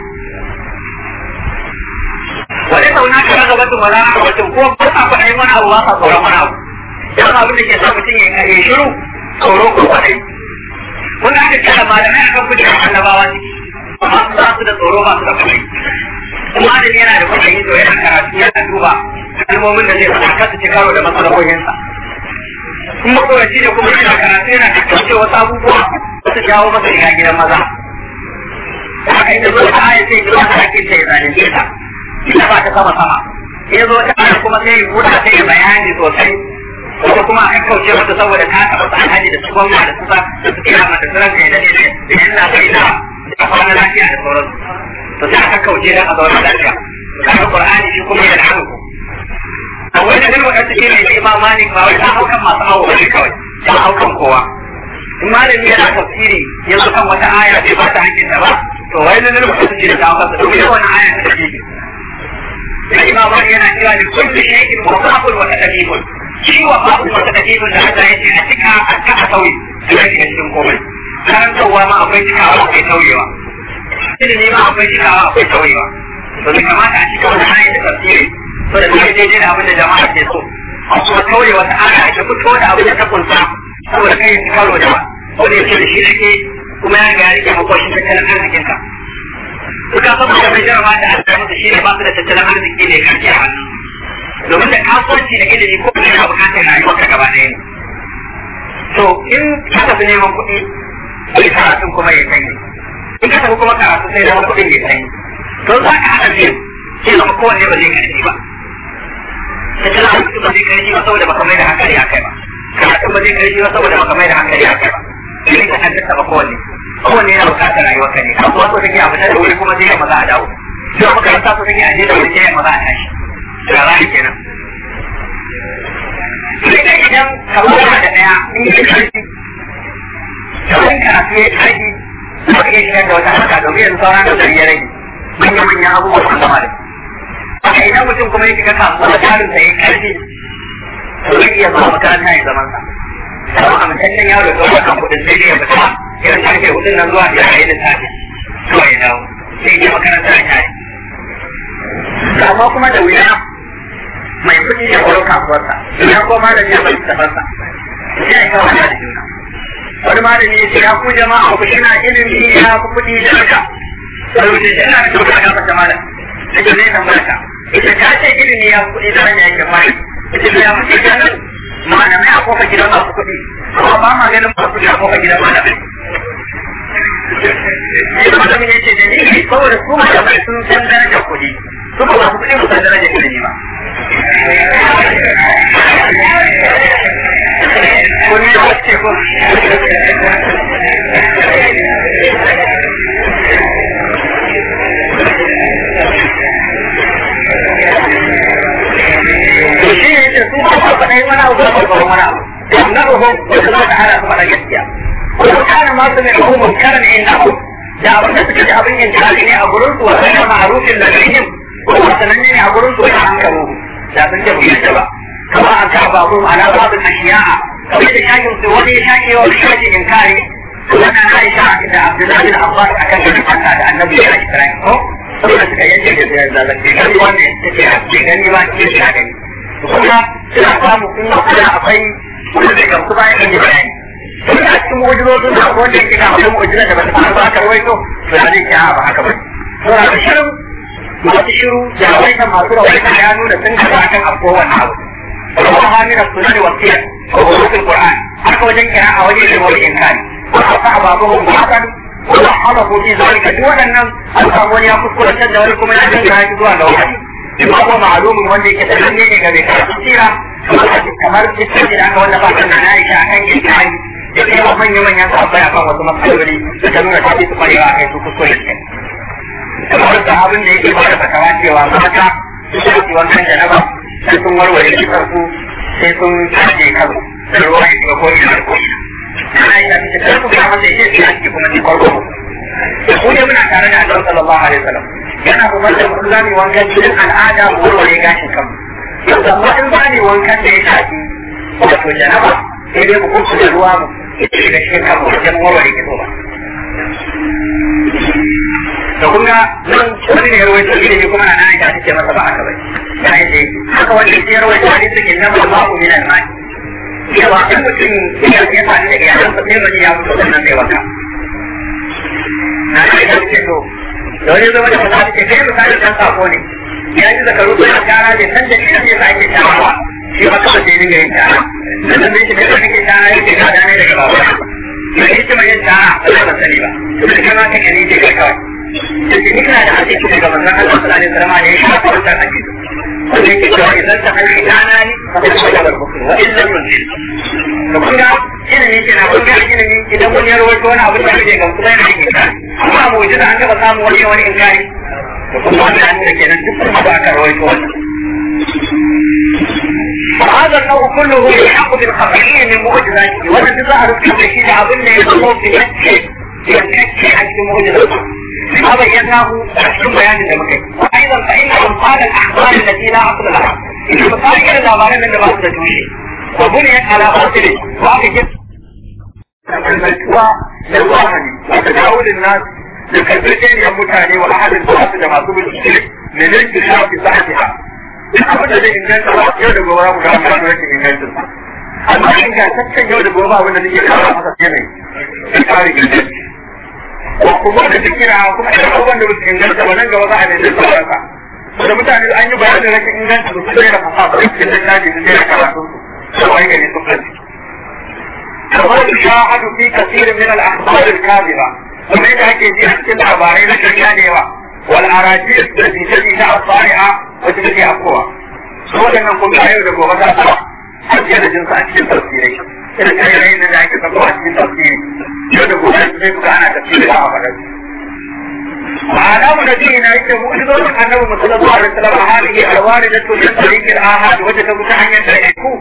wani sauna ka raga batun wala a batun ko ba sa faɗa wani abu ba sa tsoron wani abu yan abin da ke sa mutum ya shiru tsoro ko kwaɗai wanda aka kira malamai akan kujerar annabawa ne amma su za su da tsoro ba su da kwaɗai kuma da yana da kwaɗai to yana karatu yana duba kalmomin da zai faɗa kasa ce karo da matsalahohinsa kuma kowace ne kuma yana karatu yana tattace wasu abubuwa wasu jawo masa shiga gidan maza haka inda zuwa ta aya sai ya masa hakin ta ya zalunce ta ita ba ta sama sama ya zo ta aya kuma sai ya buɗa sai ya bayani sosai wata kuma a kauce mata saboda ta taɓa sa alhaji da su gwamna da su da su kira mata su ranka ya daɗe da yan lafiya da kwana lafiya da sauransu to sai aka kauce don a zaune lafiya kamar Qur'ani shi kuma yana da hanku a wani irin wadanda ke mai imam Malik ba wai ta haukan masu awo ne kawai ta haukan kowa in malami yana tafsiri yanzu kan wata aya bai ba ta hankin ta ba to wai ne irin wadanda ke da ta haukan domin yawan aya ta take da imam Malik yana cewa ne kullu shay'in mawqafun wa tadbirun shi wa babu wa tadbirun da Allah ya ce a cika a cika sauyi da cikin komai karantarwa ma akwai cikawa akwai sauyewa ilimi ma akwai cikawa akwai sauyewa to ne kamata a cika wani aya da tafsiri so da kai daidai da abin da jama'a ke so a kuma tauye wata aya ta fito da abin da ta kunsa saboda kai su karo da ko da yake da shi nake kuma ya ga rike makoshin tattalin arzikin ka duka saboda mai jarawa da aka musu shi ne ba su da tattalin arziki ne kan jiya hannu domin da kasuwanci da ilimi ko kuma yana bukatar rayuwar ka gaba ɗaya ne to in ka tafi neman kuɗi sai karatun kuma ya sanyi in ka tafi kuma karatu sai neman kuɗin ya sanyi to za ka haɗa biyu sai zama kowanne ba zai karfi ba tattalin arziki ba zai karfi ba saboda baka mai da hankali a kai ba karatu ba zai karfi ba saboda baka mai da hankali a kai ba sai ka haddasa ba kowanne yana bukatar rayuwar ka ne kasuwa so take a fita da wuri kuma zai yi maza a dawo sai makaranta so take a je da wuri sai yi maza a tashi to ya ra'ayi kenan sai dai idan ka koma da ɗaya in yi karfi da wani karatu ya karfi za ka iya shigar da wata harka domin yanzu sauran da ya rage manya-manyan abubuwa sun zama da haka idan mutum kuma ya shiga kasuwa da tarin sa ya karfi to zai iya zuwa makaranta ya zaman sa sama amintaccen yaro da zuwa kan kudin sai dai ya fita irin karfe hudun nan zuwa ya yi lissafi kawai ya dawo sai ya makaranta a tare amma kuma da wuya mai kuɗi ya kwaro kasuwarsa ya koma da ya bai tafarsa sai ya kawo da juna wani malami ya ce ya ku jama'a ku shina ilimi ya ku kuɗi da haka sai wuce shi ina da kyauta ga fata malam sai zai tambaya ka ita ta ce ilimi ya kuɗi da hanya yake fari ita ya muke ganin malamai a kofar gidan masu kuɗi amma ba ma ganin masu kuɗi a kofar gidan malamai sai malamin ya ce da ni saboda su malamai sun san darajar kuɗi su ba masu kuɗi musan darajar ilimi ba kun yi wacce ko shi ne ce su ba faɗa yi wani abu ba faɗa wani abu يمنعهم وسبحانه وتعالى ثم لا يستطيع وكان ما سمعه منكرا عندهم da abin da suka ji abin inkari ne a gurin su wasu yana ma'arufin da zai kuma sananne ne a gurin su wani an karo da sun ce mu ba kama an ka babu ala babin ashiya'a kamar da shakin su wani ya shake wa shakin inkari wannan Aisha da Abdullahi bin Abbas akan ganin Allah da Annabi ya Ibrahim ko sai suka yanke da zalunci gani wanda take gani ba ke shi gani kuma suna samu kuma akwai wanda da gamsu bayan yin bayani sun da cikin mujizozin da wanda yake ga wani mujizar da ba ta faru ba aka rawaito to ya zai kya ba haka ba suna da shiru masu shiru da rawaitan masu rawaita ya nuna sun gaba akan abubuwan abu kuma hamina sunani wasiyar ko rubutun Qur'an haka wajen kira a wajen da wani inkari ko a ababuwan ba haka ko a haɗa ko ji zalika duk waɗannan an samu wani ya kuskura da wani kuma ya dinga ya zuwa ga wani ima ko ma'alumin wanda yake sananne ne ga mai karatu sira kamar cikin da aka wanda ba kan na Aisha akan inkari da kuma manya-manyan sahabbai akan wasu matsaloli da ta nuna ta fi su kwarewa a kai su kuskure ne. Kamar sahabin da yake ba da fatawa cewa mata su shafi wankan janaba sai sun warware kisar su sai sun caje kansu da ruwa ya shiga ko'ina da ko'ina. Ana yi da mace sai ku ga masa yake shi a ciki kuma ni farko. Da ku ne muna tare da Annabi sallallahu alaihi wasallam. Yana kuma da mu zami wankan cikin al'ada mu warware gashin kanmu. Yau amma in ba ne wankan da ya shafi wato janaba sai dai mu kusa da ruwa mu da shi kan wajen warware kiso ba. Da kun ga nan wani ne rawaito ilimi kuma na Aisha take masa ba haka bai. Ya yi dai haka wanda ya rawaito hadisi ke nan ba ku min al-mai. Cewa in mutum ya fani da iyalansa sai wani ya mutu sannan zai waka. Na Aisha ce to da wani zama da fasa ce kai misali dan sako ne. Ya ji zakaru suna gara ne san da shi ne sa ake sharawa. Shi ba kawai sai dinga yin shara. Da nan bai shi da kake shara yake gada ne daga babu. Da yake mai yin shara ba ba sani ba. Da kana kake ne ke kawai. Da shi kana da hadisi daga manzon Allah sallallahu alaihi wasallam ne shi ba ta hadisi. Wanda yake cewa idan ta halki dana ne fa ta da barkatu wa illa yunzil. To kun ga ilimi kenan kun ga ilimi idan mun yi rawaito wani abin da yake gamsu da yake ka. Amma mu ji da an ga samu wani inkari. To kuma wannan ne kenan duk kuma ba ka rawaito wannan. وهذا النوع كله يحق بالخفيين من معجزاته ولا تظهر في شيء عظيم يصور في يكفي عن معجزاته ما بيناه في بيان المكان وايضا فان امثال الاحوال التي لا اصل لها اذا مثال كان العباره من بعض التوشي وبنيت على باطل واقع وتداول الناس لكثرتين يا متاني واحد الناس لما تبدو من انتشار في صحتها abin da zai inganta ba yau da gobe mu ga amfani da inganta ba amma ingantaccen yau da gobe abin da nake kawo masa yanayi sai kare inganci ko kuma da kira kuma da abubuwan da su inganta ba nan gaba za a nemi sauransa da mutane an yi bayanin rashin inganta su sai da fasaha da cikin littafi su sai da karatu su wai gari su kai kamar da shahadu fi kasirin min al-akhbar al-kadhiba kuma yadda ake ji a cikin labarai na shari'a da yawa والأراجيل التي تجدها الصالحة وتجدها القوى سواء أن نقول يوم لقوة ذاتها حجة جنس أكثر تفسيري إذا كان يرين أن أكثر أكثر تفسيري يوم لقوة ذاتها أنا تفسيرها أفضل وعلام نبينا يجب أن أنه صلى الله عليه وسلم هذه الواردة من طريق الآهات وجد متحيا تأكو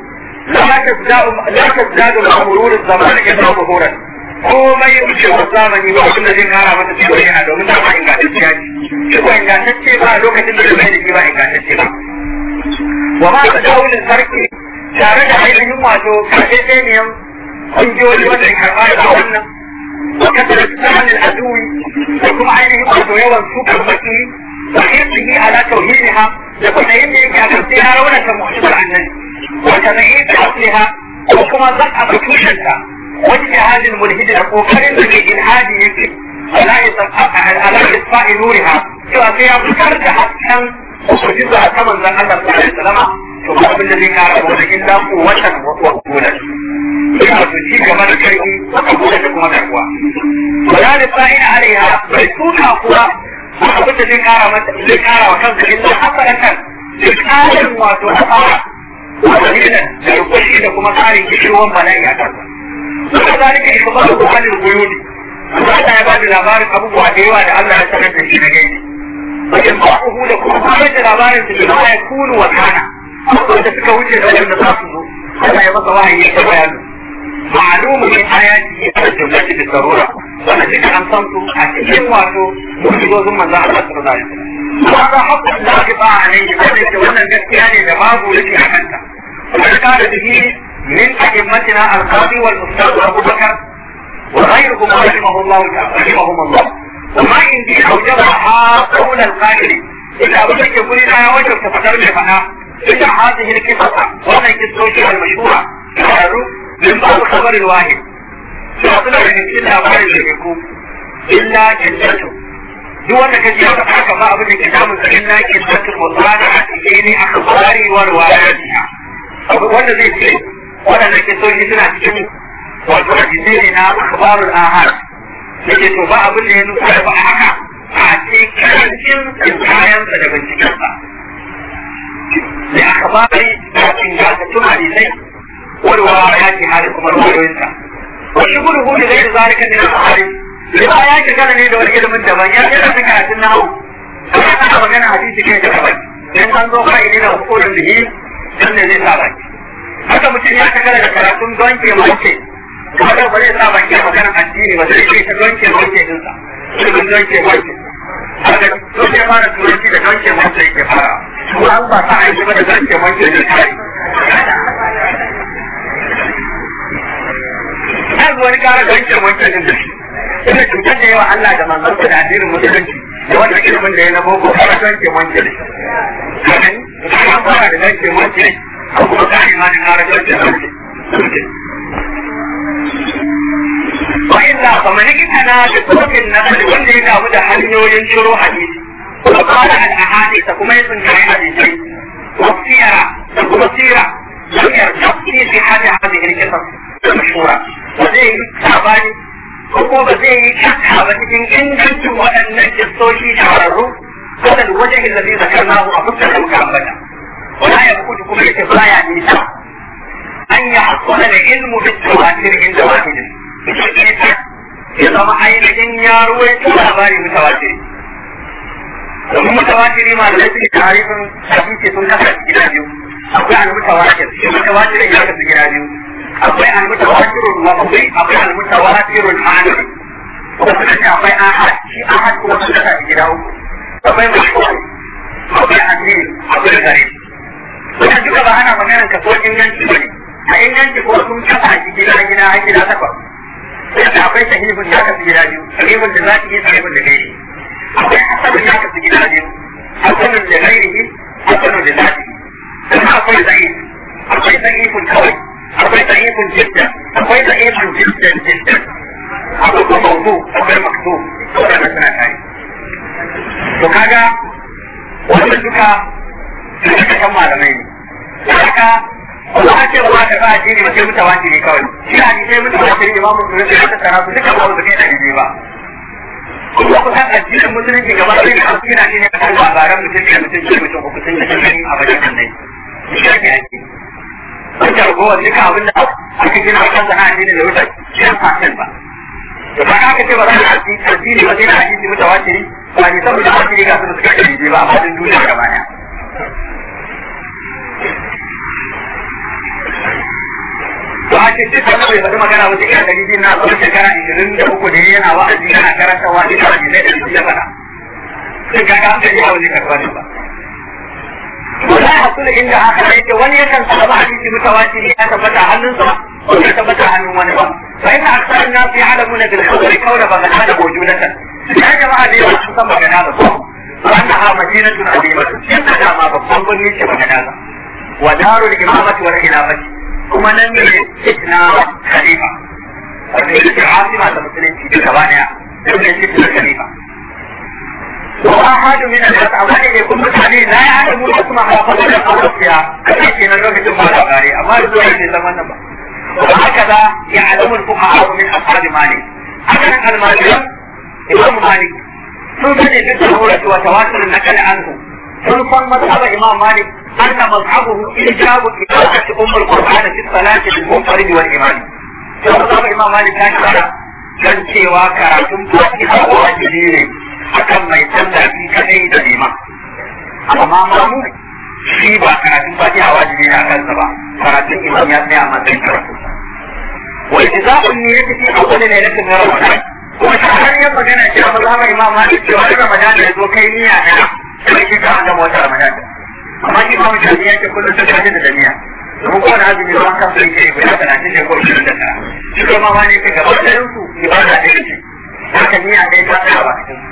لا تزداد مع مرور الزمان إلا ظهورا komai wucewar zamani ba abin da zai kara masa ciwo yana domin dama ingantacciya ce shi ko ingantacce ba lokacin da zai da ba ingantacce ba wa ma ta dawulin sarki tare da ainihin wato kaɗaiɗaniyan ƙungiyoyi wanda ya karɓa da wannan wa kasar tsanin aduwi da kuma ainihin wato yawan sukar baki wa hirsihi ala tauhidiha da kuma yin da yake a kan sai ya raunata mu'jizar annabi wa tanayi da asliha ko kuma zan a tushenta واجتهاد الملحد وكان في الإلحاد يكفي على إطفاء نورها سوى فيها بكرد حقا وجزء كمن ذا الله صلى الله عليه وسلم ثم الذي كان إلا قوة وقولا يجي كما الكريم وقوة كما تقوى ولا للطائن عليها بيسوك أقوى وقوة الذي كان وكان إلا حصلة لكان وتحقى ودليلا ليقشي لكم تاريخ شروع بلايا كذا وكذلك إخباره عن الغيوب وهذا يبادل الأبار أبوه عديوة لألا يسند الشيء جيد وإنضاءه لكم خارج الأبار بما يكون وكان وتفك وجه الأجل نصافه هذا Allah ya masa wahayi ya bayani ma'lumu min ayati al-jumlati bi-darura wannan duka an san su a cikin wato mu'jizozin manzo Allah sallallahu alaihi wasallam haka hakkun da aka ba ne wannan gaskiya ne da babu rufi a kanta wani kada da shi min a'immatina al-qadi wal-ustad Abu Bakar wa ghayruhum rahimahullahu ta'ala rahimahumullah وما عندي أوجبها قول القائل إذا أبدك قلنا وجب تفكر لفنا إذا هذه القصة وأنا القصة المشهورة تعرف من بعض الخبر الواحد فأطلع من كل أخبار الجميع إلا جنته دون كثيرا فما أبدك كتاب إلا جنته المطالعة إلى أخباري ورواياتها وأنا زي كده وأنا القصة جدنا تجمع وتحدثنا أخبار الآهات yake to ba abin da ya nufa ba haka a cikin kayansa da bincikensa da aka bari da ingantattun hadisai warwa ya ce hali kuma ruwayoyinsa wa shi gudu hudu zai da zalika ne na hari da ya shigara ne da wani ilimin daban ya ce da ta karatun na hau kuma ana magana hadisi kai da kawai in an zo ka'idi da hukumin da yi dan ne zai sa baki haka mutum ya shigara da karatun don ke mace kuma ba zai sa baki a maganar addini ba sai ta donke wanke dinsa ilimin donke wanke haka don ya fara turanci da donke wanke yake fara kuma an ba sa aiki ba da donke wanke ne kai har wani kara donke wanke din da shi ina cutar da yawa Allah da manzon da addinin musulunci da wanda ilimin da ya na boko fara donke wanke ne kanin an fara da donke wanke ne kuma kai ma da kara donke wanke وإلا فمن اجتنى بطرق النقل والذي يدعو حنيو ينشروا حديث وقال الأحاديث كما يسنجع حديثي والسيرة والسيرة لم يرجع في صحة هذه القصص المشهورة وزي تعباني وهو بزي شكها بتكين إن كنتم وأن الجسوشي شعره هذا الوجه الذي ذكرناه أفضل المكعبة ولا يقول كما يتبايع نساء أن يحصل العلم بالتواتر عند واحد ya zama ainihin ya ruwaito labari mutawatiri domin mutawatiri ma da laifin tarifin hadisi sun kasa gida biyu akwai al-mutawatir shi mutawatirin ya kasu gida biyu akwai al-mutawatirun mafi akwai al-mutawatirun ma'anawi kuma suka ce akwai ahad shi ahad kuma sun kasa gida uku akwai mashhur akwai amin akwai gari wannan duka ba ana maganar kaso inganci bane a inganci ko sun kasa gida takwas sai akwai sahihun ya kasu gida biyu sahihun da za ki yi sahihun da gairi akwai hasanun ya kasu gida biyu hasanun da gairi hasanun da zati sannan akwai za'if akwai za'ifun kawai akwai za'ifun jiddan akwai za'ifun jiddan akwai kuma mawdu akwai maktu saboda suna tare to kaga wannan duka sun kan malamai ne haka Allah ce ba ka ba addini ba sai mutawatiri kawai shi hadisi mutawatiri Imam Muslim ya tattara su duka ba su kai da hadisi ba kuma ku san addinin musulunci gaba ɗaya da addini ne a kan labaran mutum da mutum ke mutum uku sun yi gani a bakin annabi shi ne ake wanda ragowar duka abin da aka gina a kan sana addini da wuta shi ne fasin ba da ba aka ce ba za a addini ba sai na hadisi mutawatiri ba ne saboda addini ga su da suka kai ba a fadin duniya gaba ɗaya to a ce duk wanda bai faɗi magana wata iya da gidi na tsawon shekara 23 da yana wa'azi yana karanta wa'azi da wa'azi zai da gidi ya faɗa sai ga an kai yawa zai karɓa ne ba wala hasul inda aka yake wani yakan samu hadisi mutawatiri ya tabbata hannunsa ko ya tabbata hannun wani ba fa inna aksar an-nas ya'lamuna bil khabari qawla bagana da wujudatan ya jama'a da yawa sun san magana da su annaha madinatun azimatun yadda da ma babban birni ce magana wa darul imamati wal khilafati kuma nan ne fitna khalifa wanda yake asima da musulunci da gaba daya da ne fitna khalifa wa ahadu min al-asawani ne kuma mutane la ya'lamu kuma halafatu da qawliya kace kenan lokacin ba da gare amma zuwa ne zaman nan ba wa hakaza ya'lamu al-fuqaha min ashab malik akan al-malik imam malik sun gane duk da wa tawasul nakal anhu sun san mazhab imam malik أن مصحبه إجاب إجابة أم القرآن في الصلاة للمنفرد والإمام. فمصحب الإمام مالك كان cewa karatun fatiha wajibi ne akan mai sallah fi kadai da liman amma mamu shi ba karatun fatiha wajibi ne a kansa ba, karatun imam ya tsaya a matsayin karatu. Wai da zaɓin ne ya tafi a wani lailatin na Ramadan, kuma shahararriyar magana ce a mazhabar imam Malik cewa in Ramadan ya zo kai niyya ɗaya sai shi ka an gama wata Ramadan. Amma shi imam Shafi'i ya ce kullum sai ka da niyya. Domin kowane azumi ruwan kansa yake yi guda 30 ko 29. Shi kuma ma ne ke gaba ɗayan su ibada ɗaya ce. Haka niyya ɗaya ta tsaya ba cikin.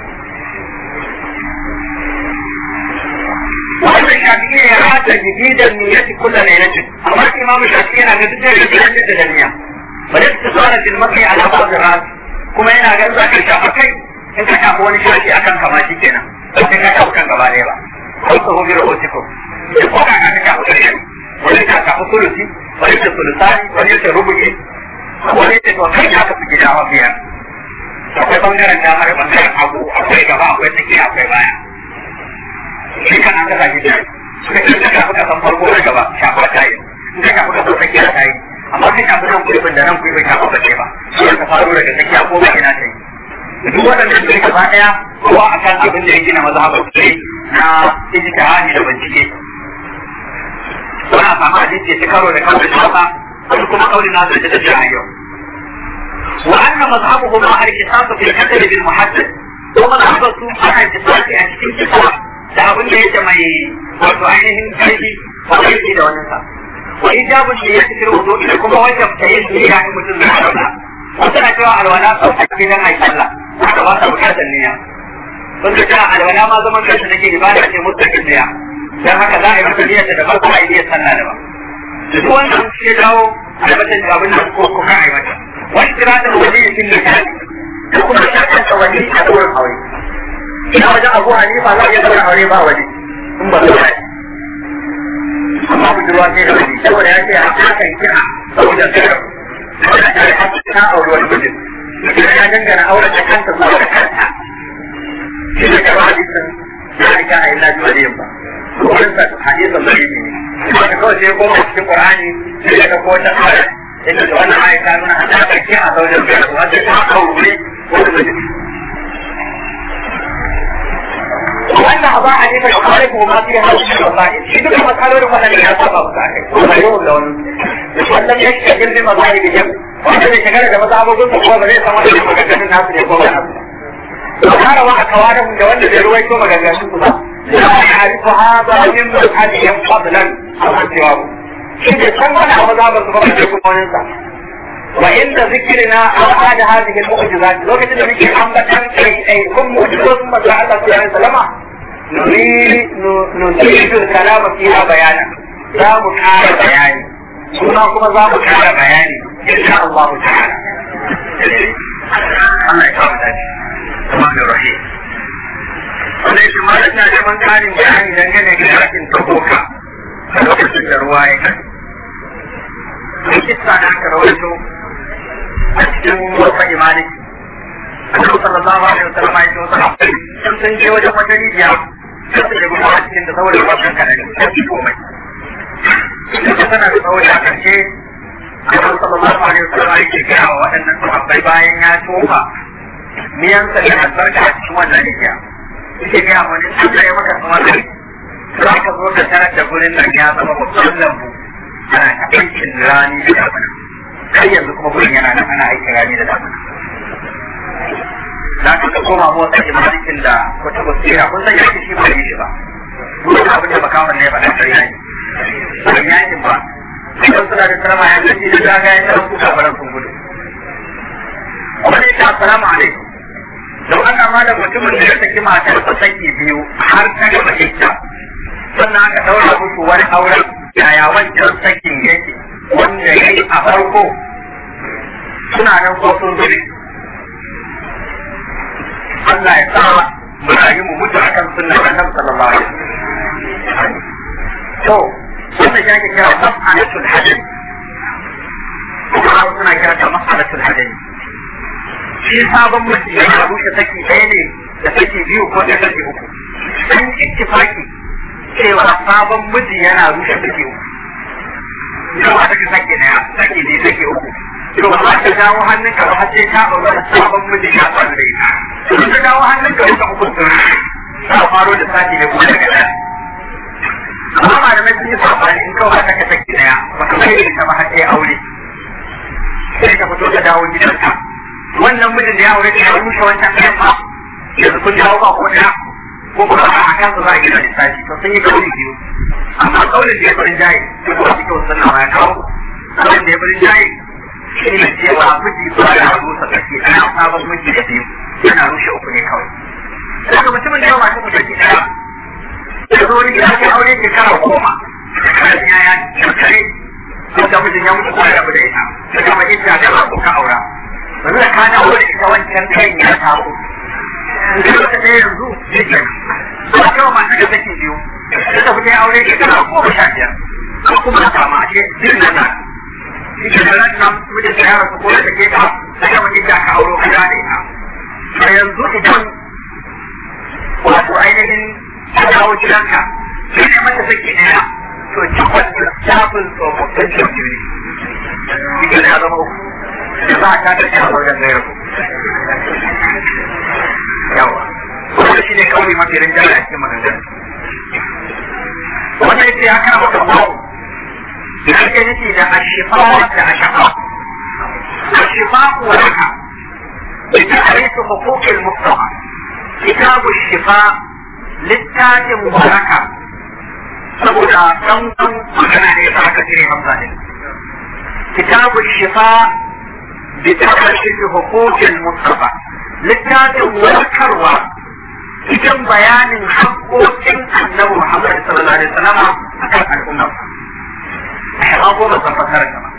وأن الشافعية يراد جديد النية كل ليلة، أما الإمام الشافعي أنا قلت له جديد النية، والاقتصار في المطي على بعض الرأس، كما أنا قلت لك الشافعي أنت كافوني شافعي أكن كما شكينا، أنت كافو كان كبالي با، خلصه برؤوسكم، يقول أنك كافو كريم، وليس كافو ثلثي، وليس ثلثاني، وليس ربعي، وليس توقعي كافو تجاوب فيها. akwai bangaren dama da bangaren hagu, akwai gaba, akwai tsakiya, akwai baya. Shi kan an kasa shi suka ce ka shafi kasan farko na gaba shafa ta yi, in ka shafi kasan tsakiya ta yi, amma ka shafi nan kuɗin da nan kuɗin shafa ba ce ba, shi ka faro daga tsakiya ko ba ina ta yi. Duk waɗannan su gaba ɗaya kowa akan abin da ya gina mazhabar su na ijtihadi da bincike. Wannan samu hadisi ya ci karo da kawai shafa, wani kuma kawai na zai da jira yau. وأن مذهبهم مع الكتاب في الكتب بالمحدد ومذهب الصوف مع الكتاب في الكتاب تعبون ليس wato ainihin ƙarfi a ƙarfi da wani sa. Wa ijabun da ya fitar wuzo da kuma wajen ta yin niyya in mutum zai alwala. Wasu na cewa alwala sau a cikin nan ai sallah, haka ba sa bukatar niyya. Sun ka cewa alwala ma zaman kansa take ibada ce mustaƙin niyya. Dan haka za a yi masa niyyar da farko a yi niyyar sallah da ba. Duk wannan shi ya dawo albatin da abin da ko ka ai mata. Wani kiratar wani ya finne ta da kuma shakanta wani a wurin aure. Ina wajen Abu Hanifa za a iya ɗaura aure ba wani. In ba su rai amma budurwa ce da wani saboda ya ce a hakan kira saboda tsira saboda ta yi ta auri wani mutum idan ya dangana auren da kanta zuwa da kanta shi ne gaba hadisin ya riga a yi lafi wani yin ba wurin sa hadisin da yi ne wanda kawai sai goma cikin ƙur'ani sai daga kowace ayar yake da wannan ayar ta nuna a hakan kira saboda tsira wanda ta auri wani mutum وأن أضاع عليك الخارج وما فيها هذه المصائب شدوا المسألة لما لم يحصل بصائب وما يوم لم يشتغل بمصائب جمع وأنت يشتغل بمصائب وقلت هو بليس مرة لمكان الناس يقوم بنفسه وقال واحد خوارهم جوان بيرويكم مجالسكم لا يعرف هذا من مصائبهم فضلا عن سواه شدوا سمعنا مصائب الصفر يكون وننسى وإن ذكرنا أحد هذه المعجزات لو كنت نحكي عن أي كم معجزة ثم تعالى صلى الله عليه وسلم نريد الكلام فيها بيانا لا مكان بياني هنا كما لا مكان بياني إن شاء الله تعالى الله يكرم ذلك الرحمن الرحيم وليس ما لنا لمن كان يعني دنجنة لكن تبوكا فلو كنت رواية القصة ذاك رويته a cikin wata imani annabi sallallahu alaihi wasallam ya ce wasu haƙƙi sun je wajen wata rijiya sun su shiga a cikin da saboda wannan kanani sai komai ita tana da tsawon a karshe annabi sallallahu alaihi wasallam ya ce ga waɗannan sahabbai bayan ya tofa miyansa da albarka a cikin wannan rijiya yake ga wani Allah ya maka tsawaye za ka zo ka tarar da gurin nan ya zama babban lambu ana aikin rani da damuna kai yanzu kuma gurin yana nan ana aikin rani da damuna za ka koma motsa imanikin da wata basira kun san yaki shi bai yi shi ba duk abin da makaman ne ba na ƙarya ne ba yakin ba idan suna da sarama ya gaji da zaga ya tsara kuka baran sun gudu wani ta assalamu alaikum don an amana mutumin da ya saki matar sa saki biyu har ta gaba ita sannan aka daura musu wani auren yaya wancan sakin yake wanda ya yi a farko suna nan ko sun zuri Allah ya sa mu rayu mu mutu akan sunnar Annabi sallallahu alaihi wasallam to wannan yake kira mas'alatul hadith kuma suna kira ta mas'alatul hadith shi sabon mutum ya rushe saki ɗaya ne da saki biyu ko da saki uku sun ittifaki cewa sabon miji yana rushe saki uku yau a saki saki ɗaya saki ne saki uku to ba ka dawo hannunka ba sai ka aure da sabon miji ya faru da ita to ka dawo hannunka ba ka hukunta za a faro da saki ne kuma daga ɗaya amma malamai sun yi sabani in kawai ka saki daya ba ka kai ta ba har sai aure sai ka fito ka dawo gidanka wannan mijin da ya aure ka ya rushe wancan ɗayan ba yanzu kun dawo ba ko ɗaya ko kuma a kan su za a gina lissafi to sun yi kauli biyu amma kaulin da ya farin jaye duk da wasu kyau sannan ma ya kawo kaulin da ya farin jaye shi ne cewa miji ba ya rusa saki ɗaya sabon miji da biyu yana rushe uku ne kawai daga mutumin da yawa masu mutunci ɗaya ya zo wani gida ya aure shekara 10 shekara ya shekare ko da mijin ya mutu ko ya rabu da ita ta kama ita da ba ko ka aura yanzu da ka dawo da ita wancan kai ya taso in ka ta ɗaya yanzu shi ke ba kawai masu da sake biyu da ta fita ya aure shekara 15 ko kuma ta ma ce jin nan shi ke da nan mijin ta yara su ko da take ta ta kama ita ka auro ka da ita a yanzu idan wato ainihin ta dawo gidanka sai ne mata sake ɗaya to cikon shafin tsofaffin jirgin ne shi ya zama uku da za a ta ta shi a wajen gairar yawa wanda shi ne kawai mafi rinjara a cikin maganganu wanda ya ce ya kama da wawo da ake nufi da ashifa da ashafa ashifa kuwa haka ita a yi su hukukin mustawa kitabu shifa littafin baraka saboda ɗan magana ne ta aka cire hamza ne kitabu shifa bi tabbashi hukukin mustafa littafin warkarwa cikin bayanin haƙoƙin annabi Muhammad sallallahu alaihi wasallam akan al'umma a ko ba san fasara ba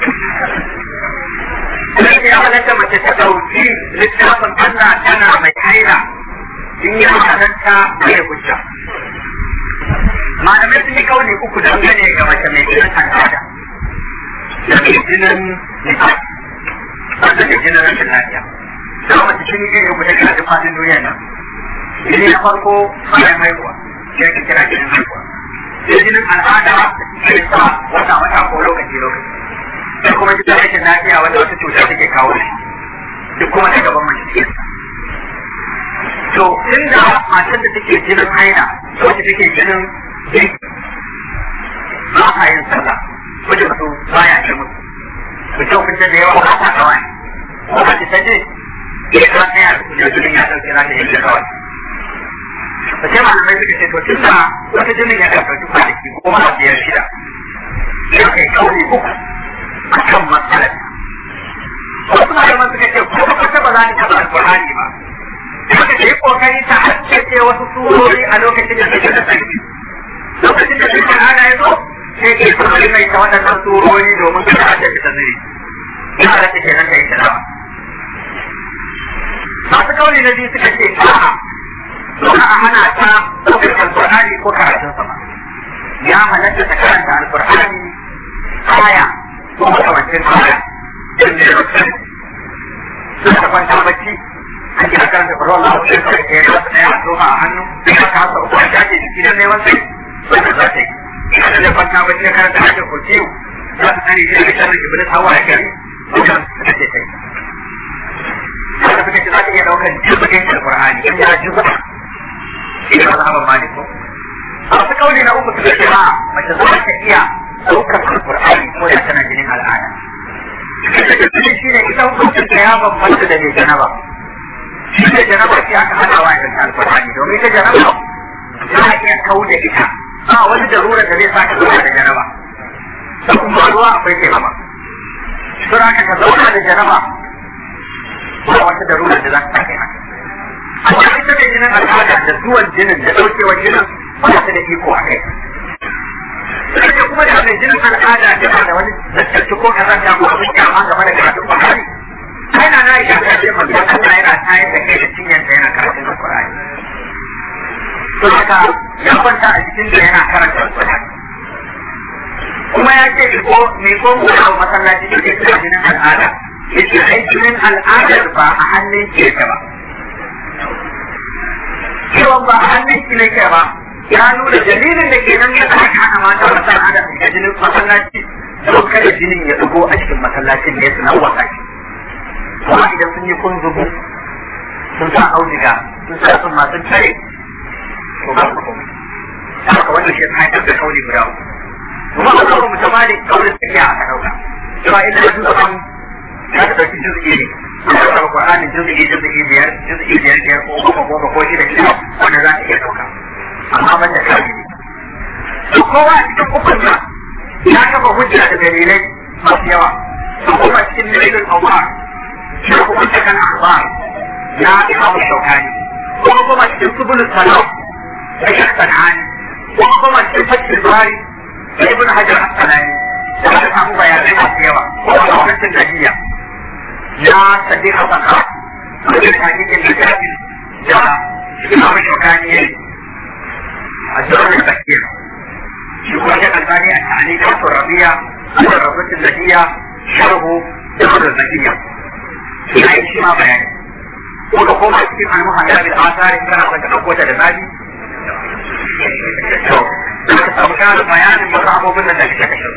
sai ya halatta mace ta dauki littafin Allah tana mai haila in yi makaranta mai hujja malamai sun yi kauli uku dangane ga mace mai jinin al'ada da mai jinin nisa wanda ke jinin rashin lafiya da mace jini iri uku da ke fadin duniya nan jini na farko bayan haihuwa shi ake kira jinin haihuwa sai jinin al'ada ke sa wata ko lokaci sai kuma jinin rashin lafiya wanda wata cuta take kawo shi duk kuma da gaban mace ke to inda matar da take jinin haila wacce take jinin ba a yin sallah wajen su baya ce musu ku ce kun da yawa ba ta kawai ko ba ta je ya ta tsaya da jinin ya dauke za ta yi kawai ba sai malamai suka ce to tunda wata jinin ya ɗauki kwanaki 5-6 ya kai kauri uku a kan matsalar wasu malaman suka ce ko ba ta ba za ta taɓa alƙur'ani ba haka ta yi ƙoƙari ta haddace wasu surori a lokacin da take da sarki lokacin da take ana ya zo sai ke kuma mai ta waɗannan surori domin ta haddace ta zuri ina da take nan da ita nawa masu kauli na biyu suka ce a'a ba a hana ta ɗaukar alƙur'ani ko karatun sama ya halatta ta karanta alƙur'ani aya ko makamancin aya inda ya rufe suka kwanta bacci an ji akan da faruwa Allah sai ka ke da ɗaya a tsoha a hannu sai ka kasa uku a shaƙe jiki don neman sai wanda za ta yi ina da kwanta bacci ya karanta hajjar kurciyu za ta tsari shi da sharri iblis hawa ya gari wajen da ke kai wanda suka ce za ta iya ɗaukar jirgin alƙur'ani in ya ji zuba ina da haɓar maliko a wasu kauli na uku suka ce ba mace za ta iya ɗaukar alƙur'ani ko ya tana jinin al'ada shi ne ita hukuncin ta ya bambanta da mai janaba shi ne janaba shi aka hana wa irin alƙur'ani domin ita janaba za a iya kau da ita ba wani darurar da zai sa ka zauna da janaba da kuma ruwa akwai ke mama sun aka ka zauna da janaba ba wata darurar da za ka kai haka amma ita da jinin al'ada da zuwan jinin da ɗaukewar jinin ba ta da iko a kai sai kuma da mai jinin al'ada tana da wani zartarci ko kazanta ko abin kyama game da karatun Qur'ani kai na yi shaka ce manzon Allah yana tayar da kai da cinyanta yana karatun Qur'ani to haka ya kwanta a cikin da yana karanta Qur'ani kuma ya ce ko me ko mu a masallaci da ke jinin al'ada yace ai jinin al'adar ba a hannun ke ba cewa ba a hannun ki ne ke ba ya nuna dalilin da ke nan yadda aka hana mata masa al'ada da jinin masallaci don kada jinin ya dugo a cikin masallacin ne su nawaka shi kuma idan sun yi kunzugu sun sa auduga sun sa sun masu tare to ba su komai haka wannan shi haifar da kauli guda uku kuma a kawo musamman kaulin tsakiya aka dauka cewa idan da duka an ya ta dauki juz'i ne a ɗaukar Qur'anin juz'i biyar ko goma ko shida wanda za ta iya dauka amma ban da kauli ne to kowa a cikin ukun nan ya kafa hujja da dalilai masu yawa to kuma cikin dalilin Umar shi kuma cikin akhbar na Imam Shawkani ko kuma cikin subul salam da Sheikh Sanani ko kuma cikin Fathul Bari da Ibn Hajar al-Asqalani da aka samu bayanai masu yawa ko kuma cikin Najiya na Sadiq Hassan Khan da hakikin da jabi da Imam Shawkani a jirgin Bakir shi kuma Sheikh Albani a ta'ani da Rabi'a da Rabatul Najiya sharhu da Rabi'a ya yi shi ma bayani ko da koma cikin al-muhalla bil asar in kana son ka dauko ta da zabi to ka samu kana bayanin wasu abubuwan da kake kashe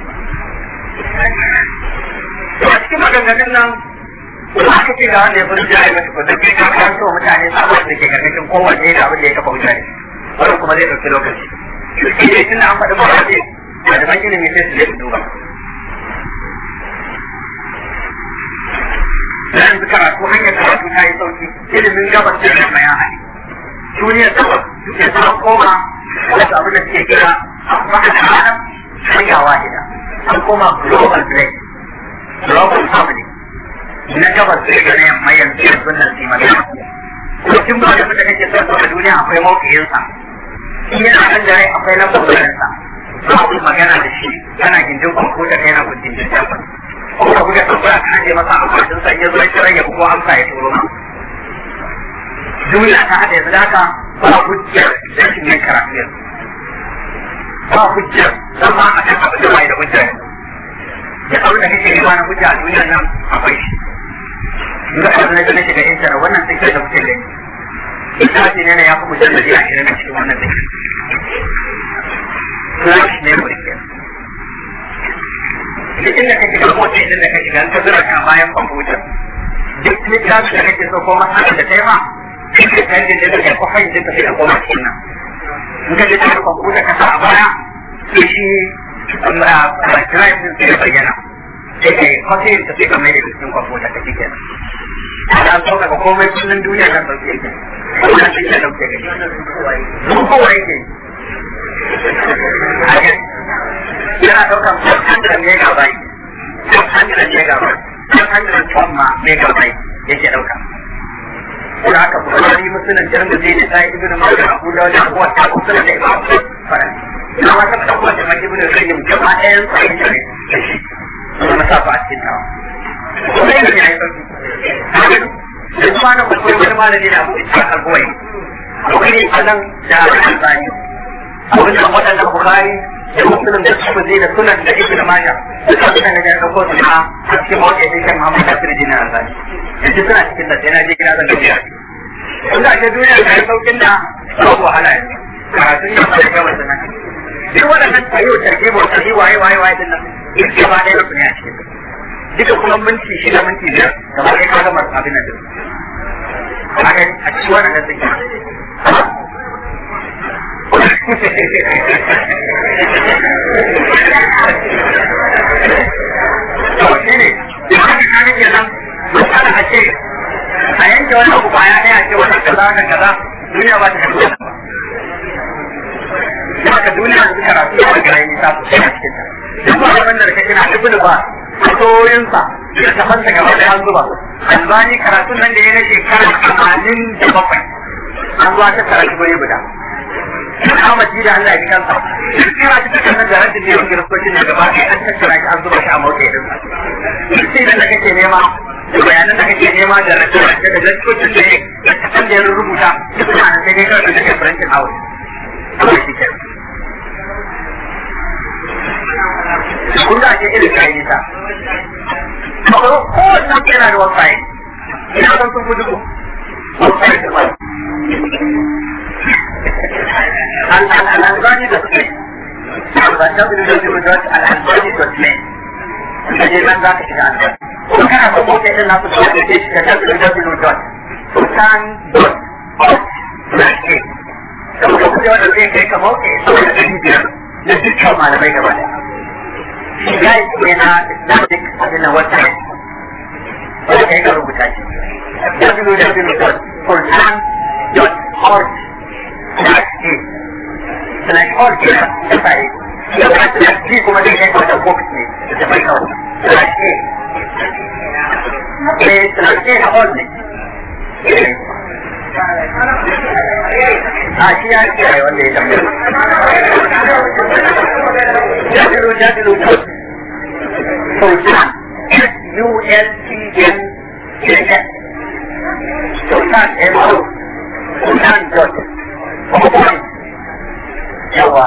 to a cikin maganganun nan kuma aka ce ga wanda ya fara jaya mata ko da ke ka karanto mutane sabon da ke karkashin kowanne da abin da ya kafa mutane wannan kuma zai ɗauki lokaci shi ne tun an faɗi mutane a da ban ilimi sai su je su duba da yanzu karatu hanyar karatu ta yi sauki ilimin gabas da yamma ya haɗe duniyar gabas ya zama koma wasu abin da suke kira maka da adam hanya wahida an koma global brain global family na gabas da na yamma yanzu nan su yi magana kuma tun ba da mutum kake son a duniya akwai mawukiyinsa in yana kan da rai akwai lambar bayansa za ku magana da shi kana gindin kwamfuta kai na gindin jirgin ko ka buga tambaya ka aje masa akwatin sa ya zo ya kira ya ko amsa ya turo ma duniya ta hada yanzu haka ba hujjar rashin yin karatu ba hujjar zama a kan abin da bai da hujjar da abin da kake nema na hujja a duniyar nan akwai shi duka abin da na shiga intanet wannan sai kai da mutum ne ita ce ne ya fi mujalladi a shirin cikin wannan zai flash memory duk inda ka shiga ko inda ka shiga ka zura ka bayan kwamfuta duk littafin da kake so ko masalar da kai ma kake kan da kake ko hanyar da kake koma cikin nan in ka je cikin kwamfuta ka sa a baya sai shi drive din sai bayyana sai kai kwace da sai ka mai da cikin kwamfuta ka cikin da an sauka ga komai kullun duniya kan sauke yake wannan shi ke dauke gani mun kowa yake yana ɗaukar 100 megabyte 100 megabyte 100 megabyte yake ɗauka kuma haka bukari musulun jirin da zai ne ta yi ibn majah abu da wajen abuwa ta musulun da imam faransi na wata ta kuma da mai ibn qayyim gaba ɗayan tsayin da shi kuma na sa ba a cikin tawa kuma yana ne ya yi sauki da kuma na kwakwai wani malami da abu ita albuwai akwai anan da albani abin da waɗannan bukari da musulun da su zai da sunan da ibn majah duka sunan da ya ɗauko su a cikin mawaki da kan muhammad nasir jina albani yanzu suna cikin da sai na je gida zan gajiya kun da ake duniya da ya saukin da babu wahala yanzu karatun yau da gaba da nan duk waɗannan tayo tarbibu tarbi waye din nan duk gaba ɗaya su ne a cikin duka kuma minti 6 minti 5 gaba ɗaya ka gama abin nan a cikin wannan da suke a yanke wani abu baya ne a ce wani kaza duniya ba ta kasu ba haka duniya da suka rasu yawan gara yi ta sosai a cikin ta duk wani wanda da kake na ibn ba fatoyinsa da tafansa gaba da an zuba albani karatun nan da ya na shekara 87 an zuwa ta karatu guri guda Ahmad da Allah ya kansa kira ta cikin nan da radin ne wanda rubutun ne gaba ɗaya an tattara shi an zuba shi a mawuƙi din sai da kake nema da bayanan da kake nema da radin da rubutun da ya kan da rubuta duk na sai dai kawai da kake printing out kuma shi ke kun da ake irin kai nisa ko wannan yana da wasai ina san sun gudu wasai da ba الألباني دوتنت الألباني دوتنت الجيمان ذاك الشيء وكان أقول إن الناس تقول إيش كتب الجبل دوت سلطان دوت wanda zai kai kamar ke sama da ɗari biyar da dukkan malamai gaba da shi guys ne na Islamic abin na website wanda kai ka rubuta shi www.sultan.org/org da sai ya ba ta ji kuma zai kai wata box ne da bai kawo /a shi ya ce wanda ya tambaya jadilu sultan sultan sultan yawa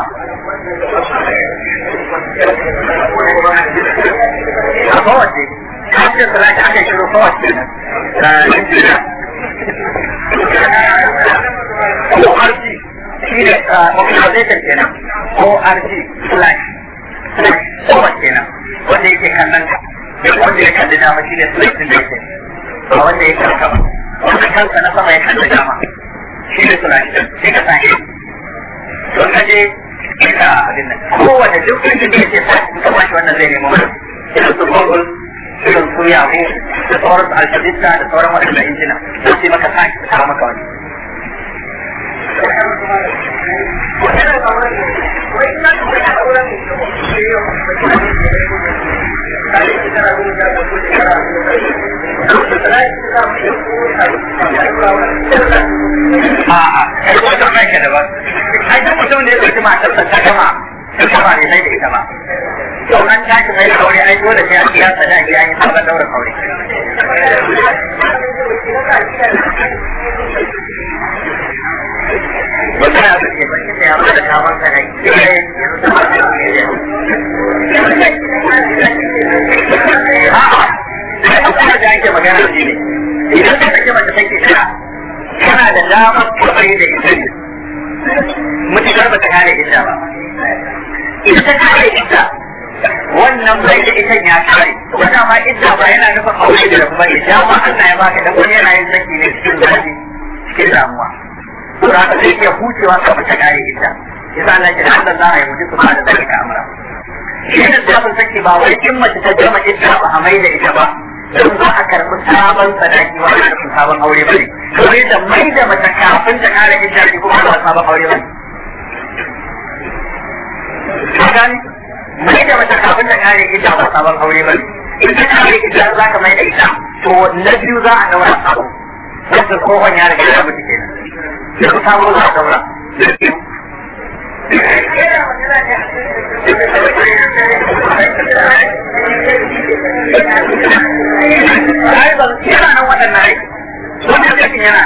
a kowace hajjar salata aka shiru kowace ORG shi ne organization kenan ORG/forward kenan wanda yake kallon ka wanda ya kalli dama shi ne selection da yake ba wanda ya kalli ba wanda kansa na sama ya kalli dama shi ne selection sai ka sake don ka je ka abin nan kowane duk inda da yake sa ka ba shi wannan zai nemo mana irin su Google irin su Yahoo da sauran alfabeta da sauran waɗanda injina don sai maka sake ka kawo maka wani ai ko ta mai kada ba ai duk mutum da ya dauki matar ta gama ta gama ne sai da ita ba to an tashi mai aure ai dole sai an biya sadaki an yi sabon daura aure wannan ya ce ba ki ya ba da kaman sanai a'a da ake magana shi ne idan ka sake mace take kira kana da damar kamar da ita ne mutukar ba ta kare ita ba ita ta kare ita wannan bai da ita ya kare wannan ma ita ba yana nufin aure da rabu bane dama Allah ya baka dan wani yana yin saki ne cikin zafi cikin damuwa to da ka sai ya hucewa ka ta kare ita yasa Allah ya Allah za a yi mutu ba da saki amra shi ne sabon saki ba wai in mace ta gama ita ba a mai da ita ba don za a karɓi sabon sadaki wani da sabon aure bane kamar da mai da mace kafin ta kare ita ne kuma ba sabon aure bane kagan mai da mace kafin ta kare ita ba sabon aure bane in ta kare ita za ka mai da ita to na biyu za a daura sabo wanda tsohon ya riga ya mutu kenan da sabo za a daura ai ba yana nan waɗannan ai wannan cikin yana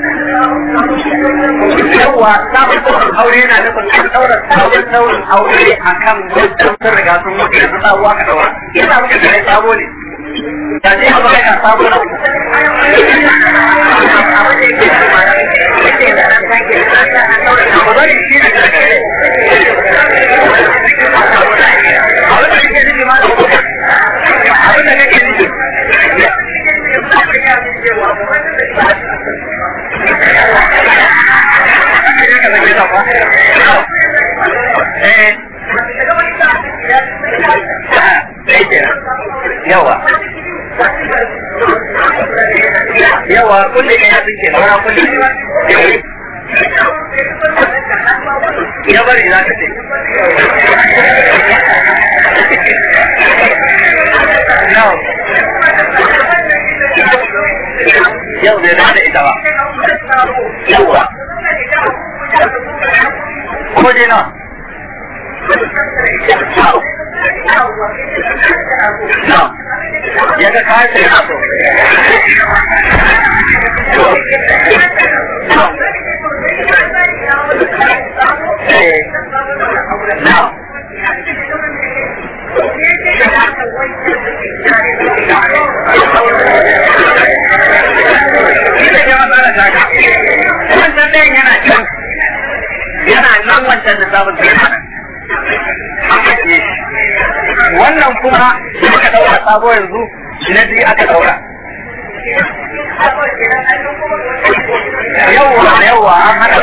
yawa sabon tsohon aure yana nufin an ɗaura sabon ɗaurin aure a kan wajen sun riga sun mutu yanzu sabuwa ka ɗaura yana muka kare sabo ne da zai haɓa kai a sabo na ku bari shi ne karkare abin da kake nufi ma da kuka abin da kake nufi yawa kullum ya tsinke na wani kullum ya bari za ka ce yau bai da ita ba yawa ko je na ya ga kayan sai na yana nan wancan da sabon wannan kuma aka daura sabo yanzu na biyu aka daura yawa an hada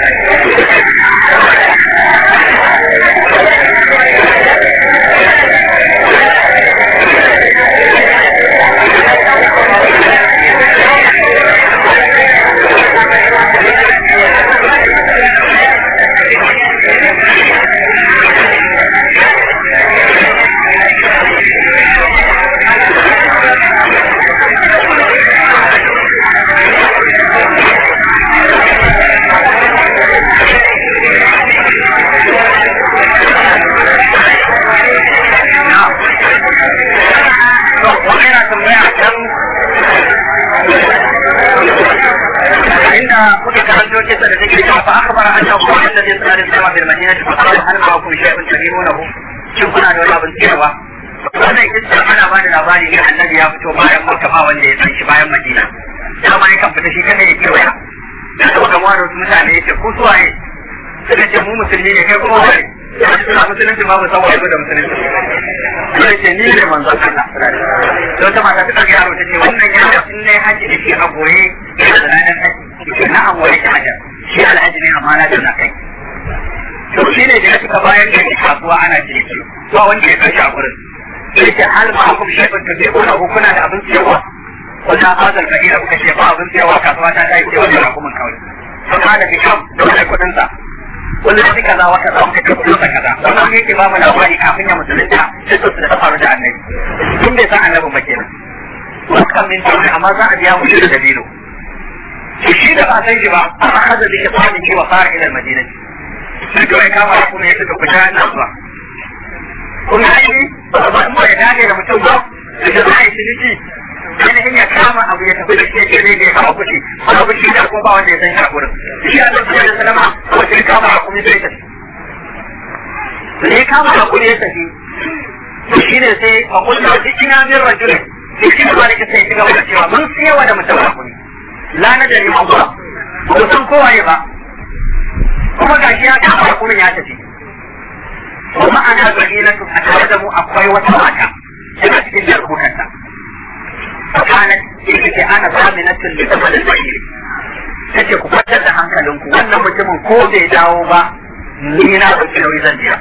فأخبر أنه هو الذي صلى الله عليه بالمدينة فقال هل معكم شيء تريدونه شوف أنا ولا بنتيروا wannan kissa ana bada labari ne annabi ya fito bayan Makka ba wanda ya san shi bayan Madina dama ya kan fita shi kada ya kewaya da kuma ga wani mutane yace ku suwaye suka ce mu musulmi ne kai kuma wai suna musulunci babu saboda da musulunci sai ce ni ne manzon Allah to ta mata ta ga yaro tace wannan yaro in ne haji da shi a goye yana da ranar haji na an wani haji shi alhaji ne amma na tana kai to shi ne da suka bayar da kasuwa ana ciniki ba wanda ya kashi a gurin sai ce hal ma hukum shay'un tubiquna kuna da abin ciyawa wannan fadal kabira kuka ce ba abin ciyawa kasuwa ta dai cewa da hukumin kawai to kada ki kam da kudin sa wannan shi kaza wata za mu kai kudin sa kaza wannan yake ba mu labari kafin ya musulunta sai su da faru da annabi tun bai san annabi ba kenan wannan min tauri amma za a biya mu da dabino shi da ba san shi ba amma hada da ifani shi wa fara ila madina sai kawai kama kuma ya fita kuta na zuwa kun haɗi ba in ba ya dage da mutum ba da za a yi ciniki ainihin ya kama abu ya tafi da shi ke zai ya kama kuci wani kuci da kuma ba wanda ya san shi a gurin shi a nan da salama ko sai kama hakuri sai tafi da ya kama hakuri ya tafi shi ne sai a kullum duk ina bin rajulun duk shi da ba da ke sai shiga wata cewa mun siyawa da mutum hakuri la na da liman ba ba san kowaye ba kuma gashi ya kama hakurin ya tafi kuma ana gani na su a tare da mu akwai wata mata yana cikin jarkunanta kana ce ana zaminatin da kuma da zahiri tace ku fitar da hankalinku wannan mutumin ko bai dawo ba ni na ba ki nauyi zan biya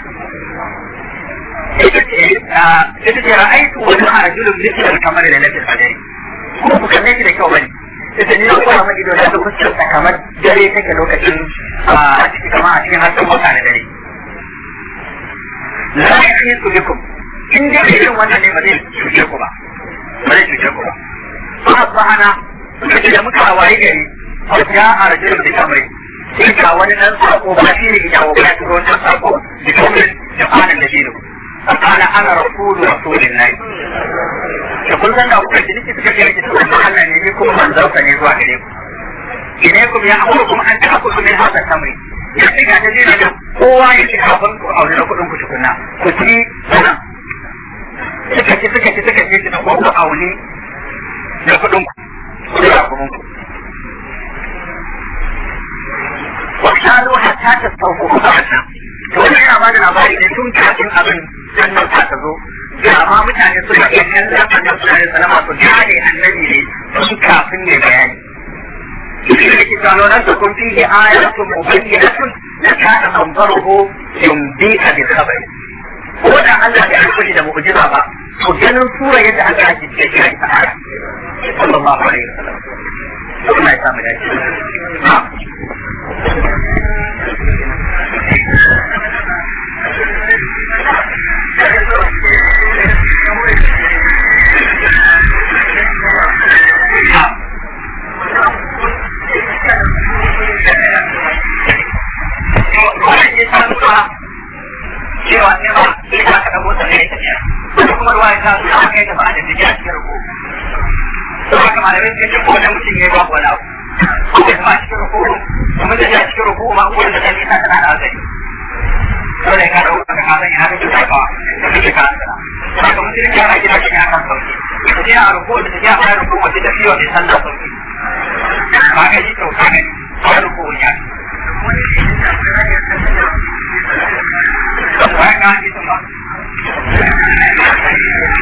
ita ce ra'aitu wani arjulun misal kamar da lafiyar kadari kuma ku kalle shi da kyau bane ita ne ko ma ido da fuskar ta kamar dare take lokacin a cikin kama a cikin harkar mota da dare la yahisu bikum in da irin wannan ne ba zai cuce ku ba ba zai cuce ku ba fa asbahana kace da muka waye gari ya arjul da kamar sai ka wani dan sako ba shi ne ya wa ya turo dan sako da kamar da kana da dino kana ana rasulullahi da kun san da kuka ji nake suka ce ki tsoron Allah ne ni kuma manzon sa ne zuwa gare ku idan kuma ya aure kuma an ta ku min hada kamar ya shiga ta dina da kowa ya ci kafin ku aure da kudin ku tukunna ku ci sana suka ci da ku aure da kudin ku da kudin ku wa shalu hatta tasawfu ba'da to wannan yana bada labari ne tun kafin abin sannan ta zo ga ma mutane suka iya kallon annabi sallallahu alaihi wasallam su gane annabi ne tun kafin ne bayani قالوا لن تكن فيه آية مبينة لكان منظره ينبيك بالخبر ودا الله يعرفه إذا مؤجزة بقى وجنن صورة يدعى الله جدا تعالى صلى الله عليه وسلم الله يسامح cewa ne ba sai ka kada motsa ne ta kuma ruwa ta su aka kai ta ba da take a cikin ruku to haka malamai suke ko da mutum yayi babu wala ko da ba cikin ruku kuma da ya cikin ruku ma ko da kai ta tana da zai to da ka dauka ka san ya ga ta ba da kike ka sana haka mutum ya rage da shi ya kan sauki to ya ruku da ya fara ruku wata da fiye da sallah sauki ba ga ji to ka ga ruku ya Why not?